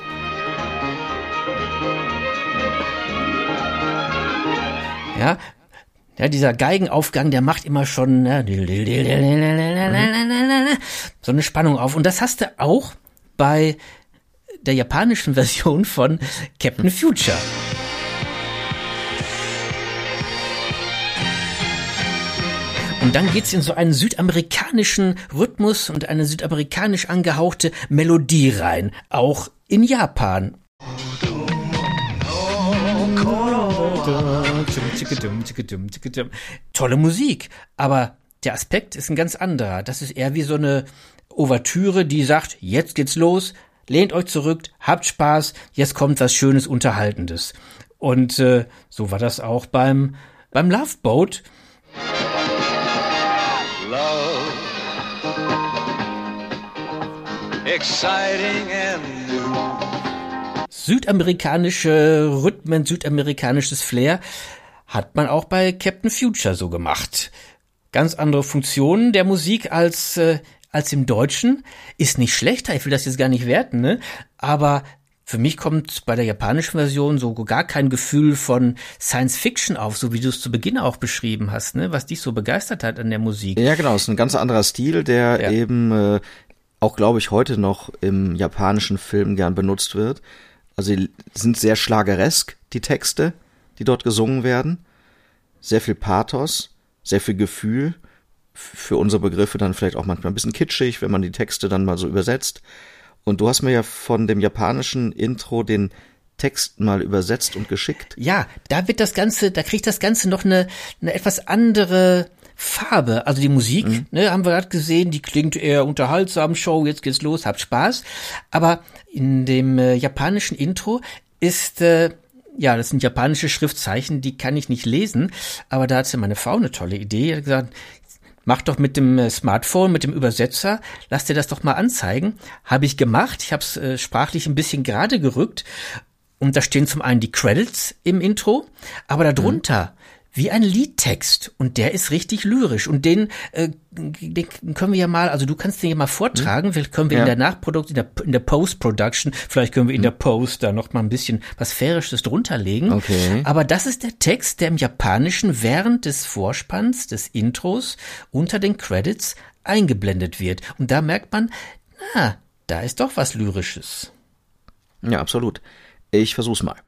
Ja, dieser Geigenaufgang, der macht immer schon so eine Spannung auf. Und das hast du auch bei der japanischen Version von Captain Future. Und dann geht's in so einen südamerikanischen Rhythmus und eine südamerikanisch angehauchte Melodie rein, auch in Japan. Tolle Musik, aber der Aspekt ist ein ganz anderer. Das ist eher wie so eine Ouvertüre, die sagt, jetzt geht's los, lehnt euch zurück, habt Spaß, jetzt kommt was Schönes, Unterhaltendes. Und so war das auch beim Love Boat. Love, exciting and new. Südamerikanische Rhythmen, südamerikanisches Flair hat man auch bei Captain Future so gemacht. Ganz andere Funktionen der Musik als im Deutschen. Ist nicht schlechter, ich will das jetzt gar nicht werten, ne? Aber für mich kommt bei der japanischen Version so gar kein Gefühl von Science Fiction auf, so wie du es zu Beginn auch beschrieben hast, ne? Was dich so begeistert hat an der Musik. Ja, genau, es ist ein ganz anderer Stil, der eben auch, glaube ich, heute noch im japanischen Film gern benutzt wird. Also die sind sehr schlageresk, die Texte, die dort gesungen werden. Sehr viel Pathos, sehr viel Gefühl. Für unsere Begriffe dann vielleicht auch manchmal ein bisschen kitschig, wenn man die Texte dann mal so übersetzt. Und du hast mir ja von dem japanischen Intro den Text mal übersetzt und geschickt. Ja, da kriegt das Ganze noch eine etwas andere Farbe. Also die Musik, haben wir gerade gesehen, die klingt eher unterhaltsam, Show, jetzt geht's los, habt Spaß. Aber in dem japanischen Intro ist, das sind japanische Schriftzeichen, die kann ich nicht lesen, aber da hatte meine Frau eine tolle Idee. Die hat gesagt, mach doch mit dem Smartphone, mit dem Übersetzer, lass dir das doch mal anzeigen. Habe ich gemacht, ich habe es sprachlich ein bisschen gerade gerückt und da stehen zum einen die Credits im Intro, aber darunter wie ein Liedtext und der ist richtig lyrisch und den können wir ja mal, also du kannst den ja mal vortragen, vielleicht können wir in der in der Post-Production, vielleicht können wir in der Post da noch mal ein bisschen was Färisches drunter legen. Okay. Aber das ist der Text, der im Japanischen während des Vorspanns, des Intros, unter den Credits eingeblendet wird. Und da merkt man, da ist doch was Lyrisches. Ja, absolut. Ich versuch's mal.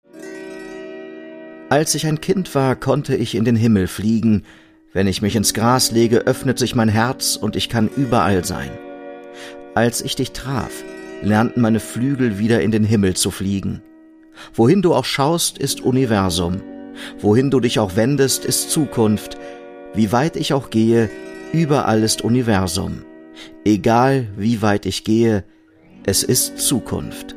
Als ich ein Kind war, konnte ich in den Himmel fliegen. Wenn ich mich ins Gras lege, öffnet sich mein Herz und ich kann überall sein. Als ich dich traf, lernten meine Flügel wieder in den Himmel zu fliegen. Wohin du auch schaust, ist Universum. Wohin du dich auch wendest, ist Zukunft. Wie weit ich auch gehe, überall ist Universum. Egal wie weit ich gehe, es ist Zukunft.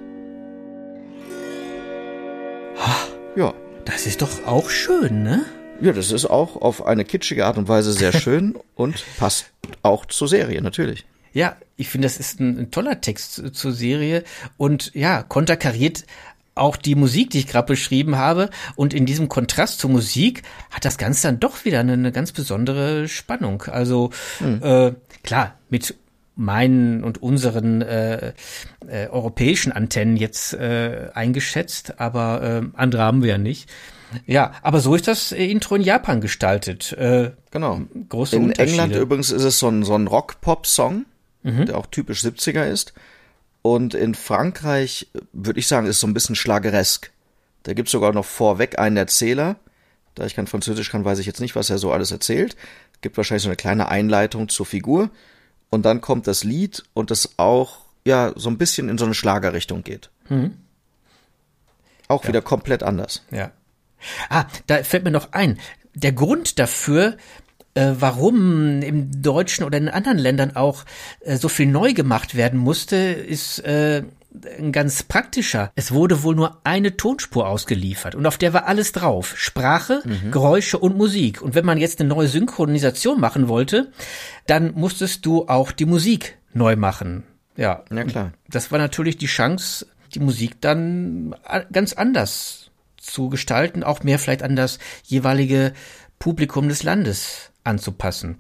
Ja. Das ist doch auch schön, ne? Ja, das ist auch auf eine kitschige Art und Weise sehr schön und passt auch zur Serie, natürlich. Ja, ich finde, das ist ein toller Text zur Serie und ja, konterkariert auch die Musik, die ich gerade beschrieben habe. Und in diesem Kontrast zur Musik hat das Ganze dann doch wieder eine ganz besondere Spannung. Also klar, mit meinen und unseren europäischen Antennen jetzt eingeschätzt, aber andere haben wir ja nicht. Ja, aber so ist das Intro in Japan gestaltet. Genau. Große in Unterschiede. England übrigens ist es so ein Rock-Pop-Song, der auch typisch 70er ist. Und in Frankreich, würde ich sagen, ist so ein bisschen schlageresk. Da gibt's sogar noch vorweg einen Erzähler. Da ich kein Französisch kann, weiß ich jetzt nicht, was er so alles erzählt. gibt wahrscheinlich so eine kleine Einleitung zur Figur und dann kommt das Lied und das auch ja so ein bisschen in so eine Schlagerrichtung geht. Auch wieder komplett anders. Ja. Da fällt mir noch ein, der Grund dafür, warum im Deutschen oder in anderen Ländern auch so viel neu gemacht werden musste, ist ein ganz praktischer. Es wurde wohl nur eine Tonspur ausgeliefert und auf der war alles drauf. Sprache, Geräusche und Musik. Und wenn man jetzt eine neue Synchronisation machen wollte, dann musstest du auch die Musik neu machen. Ja, klar. Das war natürlich die Chance, die Musik dann ganz anders zu gestalten, auch mehr vielleicht an das jeweilige Publikum des Landes anzupassen.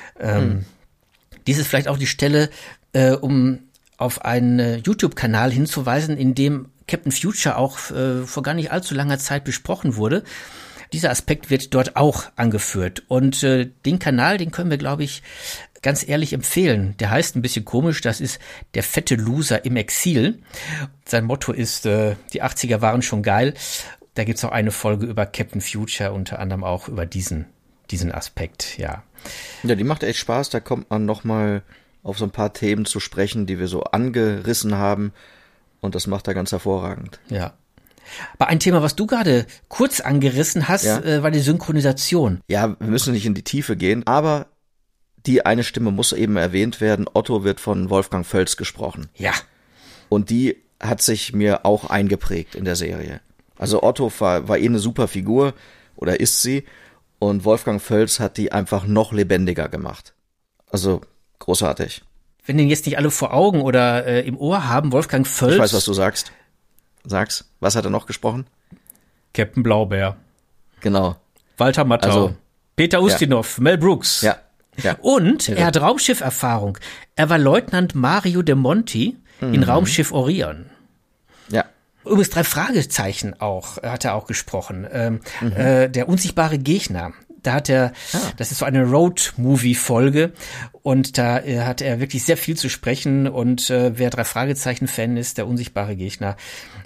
Dies ist vielleicht auch die Stelle, um auf einen YouTube-Kanal hinzuweisen, in dem Captain Future auch vor gar nicht allzu langer Zeit besprochen wurde. Dieser Aspekt wird dort auch angeführt. Und den Kanal, den können wir, glaube ich, ganz ehrlich empfehlen. Der heißt ein bisschen komisch, das ist der fette Loser im Exil. Sein Motto ist, die 80er waren schon geil. Da gibt's auch eine Folge über Captain Future, unter anderem auch über diesen Aspekt, ja. Ja, die macht echt Spaß, da kommt man nochmal auf so ein paar Themen zu sprechen, die wir so angerissen haben und das macht er ganz hervorragend. Ja. Aber ein Thema, was du gerade kurz angerissen hast, war die Synchronisation. Ja, wir müssen nicht in die Tiefe gehen, aber die eine Stimme muss eben erwähnt werden. Otto wird von Wolfgang Völz gesprochen. Ja. Und die hat sich mir auch eingeprägt in der Serie. Also Otto war eine super Figur, oder ist sie, und Wolfgang Völz hat die einfach noch lebendiger gemacht. Also großartig. Wenn den jetzt nicht alle vor Augen oder im Ohr haben, Wolfgang Völz. Ich weiß, was du sagst. Sag's. Was hat er noch gesprochen? Captain Blaubeer. Genau. Walter Matthau. Also, Peter Ustinov. Mel Brooks. Ja. Und er hat Raumschifferfahrung. Er war Leutnant Mario de Monti in Raumschiff Orion. Ja. Übrigens 3 Fragezeichen hat er auch gesprochen. Der unsichtbare Gegner. Da hat er, das ist so eine Road-Movie-Folge und da hat er wirklich sehr viel zu sprechen und wer 3 Fragezeichen-Fan ist, der unsichtbare Gegner,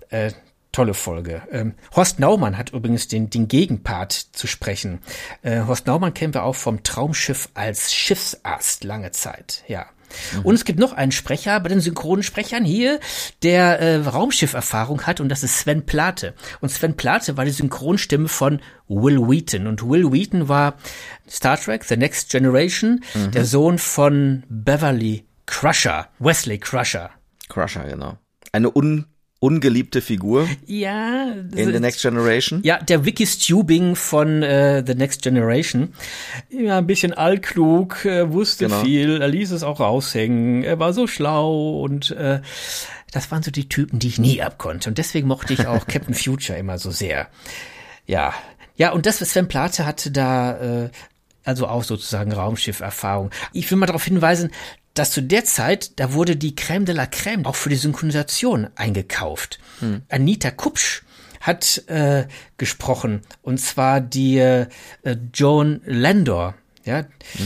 tolle Folge. Horst Naumann hat übrigens den Gegenpart zu sprechen. Horst Naumann kennen wir auch vom Traumschiff als Schiffsarzt lange Zeit, ja. Und es gibt noch einen Sprecher bei den Synchronsprechern hier, der Raumschifferfahrung hat und das ist Sven Plate. Und Sven Plate war die Synchronstimme von Will Wheaton. Und Will Wheaton war Star Trek, The Next Generation, der Sohn von Beverly Crusher, Wesley Crusher. Crusher, genau. Eine ungeliebte Figur. Ja. In The Next Generation. Ja, der Vicky Stubing von The Next Generation. Ja, ein bisschen altklug, wusste viel, er ließ es auch raushängen, er war so schlau und das waren so die Typen, die ich nie abkonnte. Und deswegen mochte ich auch Captain Future immer so sehr. Ja. Ja, und das, was Sven Plate hatte da, also auch sozusagen Raumschifferfahrung. Ich will mal darauf hinweisen, dass zu der Zeit, da wurde die Crème de la Crème auch für die Synchronisation eingekauft. Anita Kupsch hat gesprochen, und zwar die Joan Landor, ja,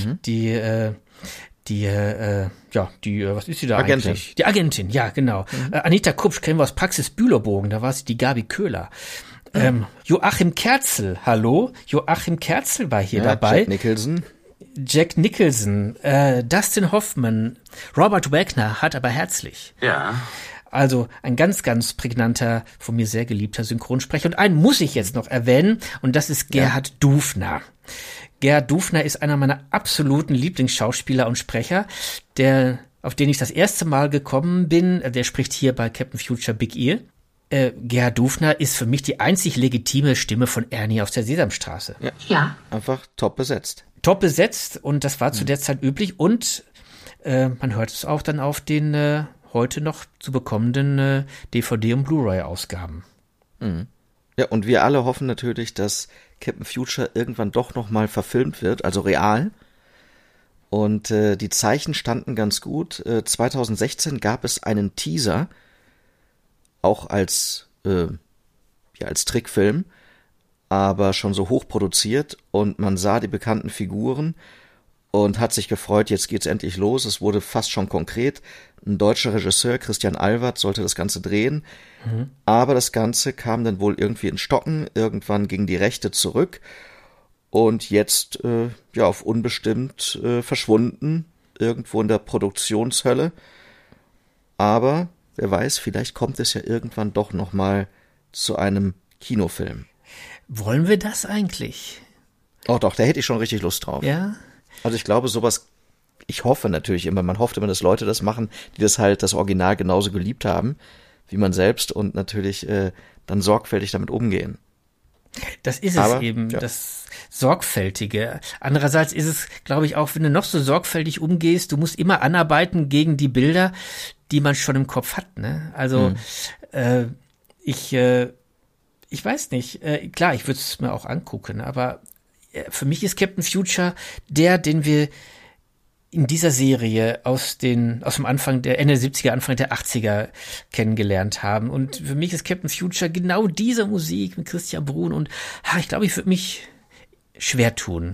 was ist sie da Agentin. eigentlich? Die Agentin, ja, genau. Anita Kupsch kennen wir aus Praxis Bülow-Bogen, da war sie die Gabi Köhler. Joachim Kerzel, hallo? Joachim Kerzel war hier dabei. Jack Nicholson, Dustin Hoffman, Robert Wagner hat aber herzlich. Ja. Also ein ganz, ganz prägnanter, von mir sehr geliebter Synchronsprecher. Und einen muss ich jetzt noch erwähnen, und das ist Gerhard Dufner. Gerhard Dufner ist einer meiner absoluten Lieblingsschauspieler und Sprecher, auf den ich das erste Mal gekommen bin. Der spricht hier bei Captain Future Big Ear. Gerhard Dufner ist für mich die einzig legitime Stimme von Ernie aus der Sesamstraße. Ja. Einfach top besetzt. Top besetzt, und das war zu der Zeit üblich, und man hört es auch dann auf den heute noch zu bekommenden DVD- und Blu-ray-Ausgaben. Ja, und wir alle hoffen natürlich, dass Captain Future irgendwann doch nochmal verfilmt wird, also real. Und die Zeichen standen ganz gut. 2016 gab es einen Teaser, auch als Trickfilm, aber schon so hoch produziert, und man sah die bekannten Figuren und hat sich gefreut, jetzt geht's endlich los. Es wurde fast schon konkret. Ein deutscher Regisseur, Christian Alward, sollte das Ganze drehen, aber das Ganze kam dann wohl irgendwie ins Stocken. Irgendwann ging die Rechte zurück und jetzt auf unbestimmt verschwunden, irgendwo in der Produktionshölle. Aber wer weiß, vielleicht kommt es ja irgendwann doch nochmal zu einem Kinofilm. Wollen wir das eigentlich? Oh doch, da hätte ich schon richtig Lust drauf. Ja? Also ich glaube, sowas, ich hoffe natürlich immer, man hofft immer, dass Leute das machen, die das halt, das Original genauso geliebt haben, wie man selbst und natürlich dann sorgfältig damit umgehen. Das ist es eben, das Sorgfältige. Andererseits ist es, glaube ich, auch, wenn du noch so sorgfältig umgehst, du musst immer anarbeiten gegen die Bilder, die man schon im Kopf hat, ne? Also, ich weiß nicht, klar, ich würde es mir auch angucken, aber für mich ist Captain Future den wir in dieser Serie aus dem Anfang Ende der 70er, Anfang der 80er kennengelernt haben. Und für mich ist Captain Future genau diese Musik mit Christian Bruhn und ich glaube, ich würde mich schwer tun.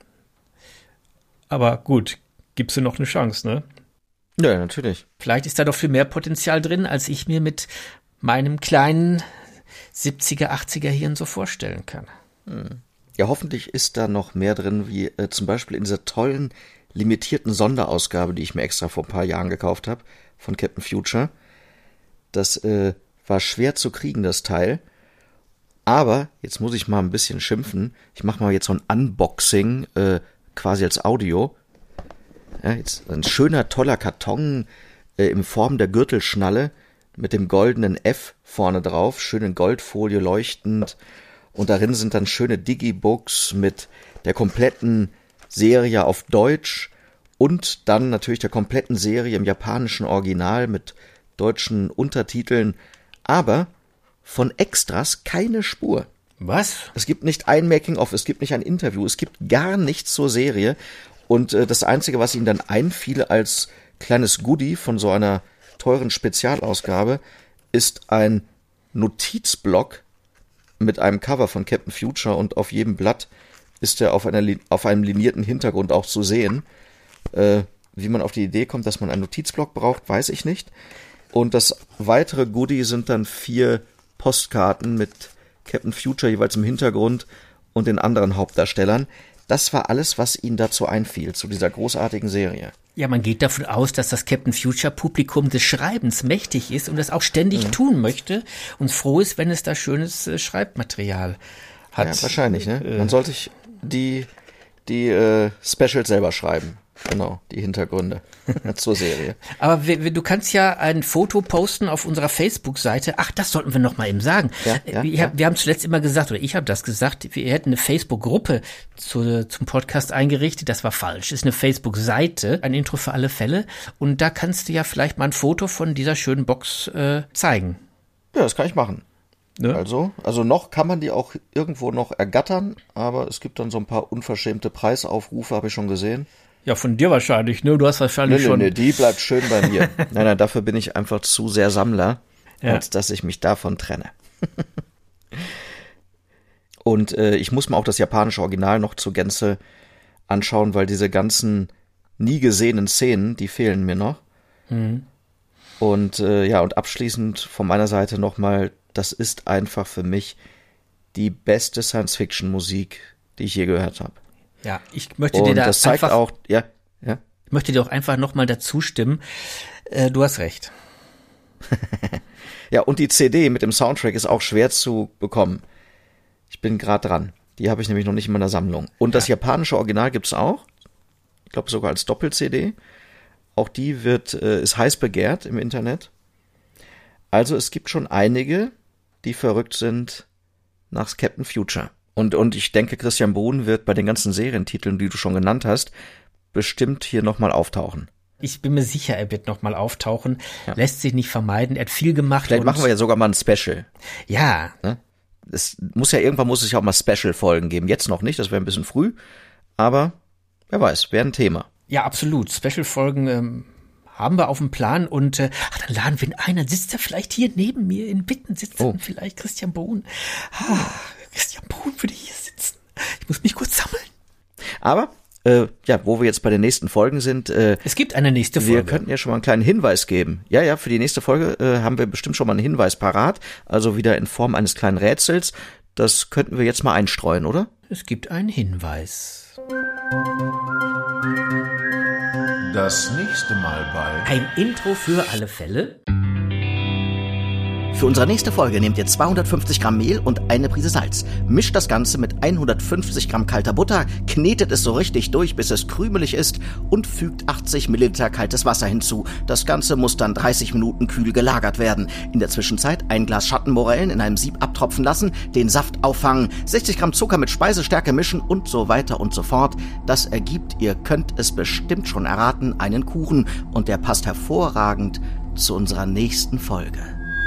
Aber gut, gibst du noch eine Chance, ne? Ja, natürlich. Vielleicht ist da doch viel mehr Potenzial drin, als ich mir mit meinem kleinen 70er, 80er Hirn so vorstellen kann. Ja, hoffentlich ist da noch mehr drin, wie zum Beispiel in dieser tollen limitierten Sonderausgabe, die ich mir extra vor ein paar Jahren gekauft habe, von Captain Future. Das war schwer zu kriegen, das Teil. Aber, jetzt muss ich mal ein bisschen schimpfen, ich mache mal jetzt so ein Unboxing, quasi als Audio. Ja, jetzt ein schöner, toller Karton in Form der Gürtelschnalle mit dem goldenen F vorne drauf, schön in Goldfolie leuchtend. Und darin sind dann schöne Digibooks mit der kompletten Serie auf Deutsch und dann natürlich der kompletten Serie im japanischen Original mit deutschen Untertiteln, aber von Extras keine Spur. Was? Es gibt nicht ein Making-of, es gibt nicht ein Interview, es gibt gar nichts zur Serie und das Einzige, was ihnen dann einfiel als kleines Goodie von so einer teuren Spezialausgabe, ist ein Notizblock mit einem Cover von Captain Future und auf jedem Blatt ist er auf einem linierten Hintergrund auch zu sehen. Wie man auf die Idee kommt, dass man einen Notizblock braucht, weiß ich nicht. Und das weitere Goodie sind dann 4 Postkarten mit Captain Future jeweils im Hintergrund und den anderen Hauptdarstellern. Das war alles, was ihnen dazu einfiel, zu dieser großartigen Serie. Ja, man geht davon aus, dass das Captain Future Publikum des Schreibens mächtig ist und das auch ständig tun möchte und froh ist, wenn es da schönes Schreibmaterial hat. Ja, wahrscheinlich, ne? Man sollte sich die Specials selber schreiben. Genau, die Hintergründe zur Serie. Aber du kannst ja ein Foto posten auf unserer Facebook-Seite. Ach, das sollten wir noch mal eben sagen. Wir haben zuletzt immer gesagt, oder ich habe das gesagt, wir hätten eine Facebook-Gruppe zum Podcast eingerichtet. Das war falsch. Es ist eine Facebook-Seite, ein Intro für alle Fälle. Und da kannst du ja vielleicht mal ein Foto von dieser schönen Box zeigen. Ja, das kann ich machen. Ne? Also noch kann man die auch irgendwo noch ergattern, aber es gibt dann so ein paar unverschämte Preisaufrufe, habe ich schon gesehen. Ja, von dir wahrscheinlich, ne? Du hast wahrscheinlich schon... Nee, die bleibt schön bei mir. Nein, dafür bin ich einfach zu sehr Sammler, als dass ich mich davon trenne. Und ich muss mir auch das japanische Original noch zur Gänze anschauen, weil diese ganzen nie gesehenen Szenen, die fehlen mir noch. Und und abschließend von meiner Seite nochmal, das ist einfach für mich die beste Science-Fiction-Musik, die ich je gehört habe. Ja, ich möchte dir da das zeigt einfach, auch, ich möchte dir auch einfach nochmal dazu stimmen. Du hast recht. Ja, und die CD mit dem Soundtrack ist auch schwer zu bekommen. Ich bin gerade dran. Die habe ich nämlich noch nicht in meiner Sammlung. Und das japanische Original gibt's auch. Ich glaube sogar als Doppel-CD. Auch die ist heiß begehrt im Internet. Also es gibt schon einige, die verrückt sind nach Captain Future. Und ich denke, Christian Bruhn wird bei den ganzen Serientiteln, die du schon genannt hast, bestimmt hier nochmal auftauchen. Ich bin mir sicher, er wird nochmal auftauchen. Ja. Lässt sich nicht vermeiden. Er hat viel gemacht. Vielleicht machen wir ja sogar mal ein Special. Ja. Irgendwann muss es ja auch mal Special-Folgen geben. Jetzt noch nicht, das wäre ein bisschen früh. Aber wer weiß, wäre ein Thema. Ja, absolut. Special-Folgen haben wir auf dem Plan und dann laden wir ihn ein. Dann sitzt er vielleicht hier neben mir in Witten, vielleicht Christian Bruhn. Christian Bruhn würde hier sitzen. Ich muss mich kurz sammeln. Aber, wo wir jetzt bei den nächsten Folgen sind. Es gibt eine nächste Folge. Wir könnten ja schon mal einen kleinen Hinweis geben. Ja, für die nächste Folge haben wir bestimmt schon mal einen Hinweis parat. Also wieder in Form eines kleinen Rätsels. Das könnten wir jetzt mal einstreuen, oder? es gibt einen Hinweis. Das nächste Mal bei Ein Intro für alle Fälle. Für unsere nächste Folge nehmt ihr 250 Gramm Mehl und eine Prise Salz. Mischt das Ganze mit 150 Gramm kalter Butter, knetet es so richtig durch, bis es krümelig ist und fügt 80 Milliliter kaltes Wasser hinzu. Das Ganze muss dann 30 Minuten kühl gelagert werden. In der Zwischenzeit ein Glas Schattenmorellen in einem Sieb abtropfen lassen, den Saft auffangen, 60 Gramm Zucker mit Speisestärke mischen und so weiter und so fort. Das ergibt, ihr könnt es bestimmt schon erraten, einen Kuchen und der passt hervorragend zu unserer nächsten Folge.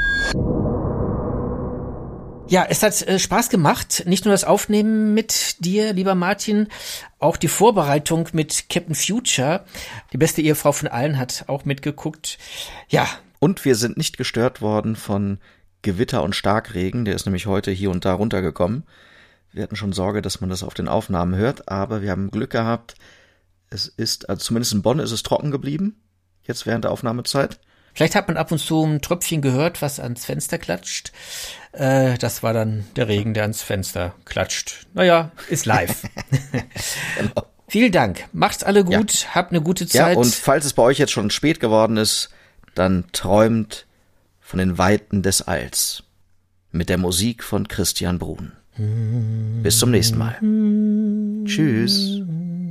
Ja, es hat Spaß gemacht. Nicht nur das Aufnehmen mit dir, lieber Martin, auch die Vorbereitung mit Captain Future. Die beste Ehefrau von allen hat auch mitgeguckt. Ja. Und wir sind nicht gestört worden von Gewitter und Starkregen. Der ist nämlich heute hier und da runtergekommen. Wir hatten schon Sorge, dass man das auf den Aufnahmen hört, aber wir haben Glück gehabt. Es ist, also zumindest in Bonn ist es trocken geblieben, jetzt während der Aufnahmezeit. Vielleicht hat man ab und zu ein Tröpfchen gehört, was ans Fenster klatscht. Das war dann der Regen, der ans Fenster klatscht. Naja, ist live. Genau. Vielen Dank. Macht's alle gut. Ja. Habt eine gute Zeit. Ja, und falls es bei euch jetzt schon spät geworden ist, dann träumt von den Weiten des Alls. Mit der Musik von Christian Brun. Bis zum nächsten Mal. Tschüss.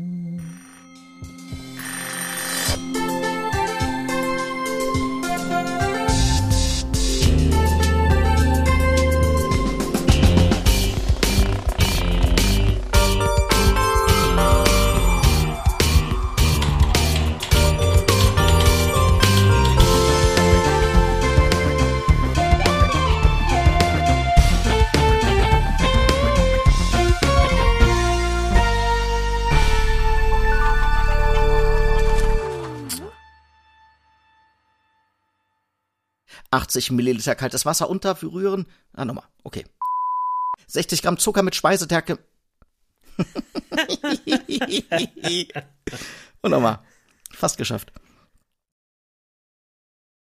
...80 Milliliter kaltes Wasser unterrühren. Nochmal, okay. 60 Gramm Zucker mit Speisestärke. Und nochmal. Fast geschafft.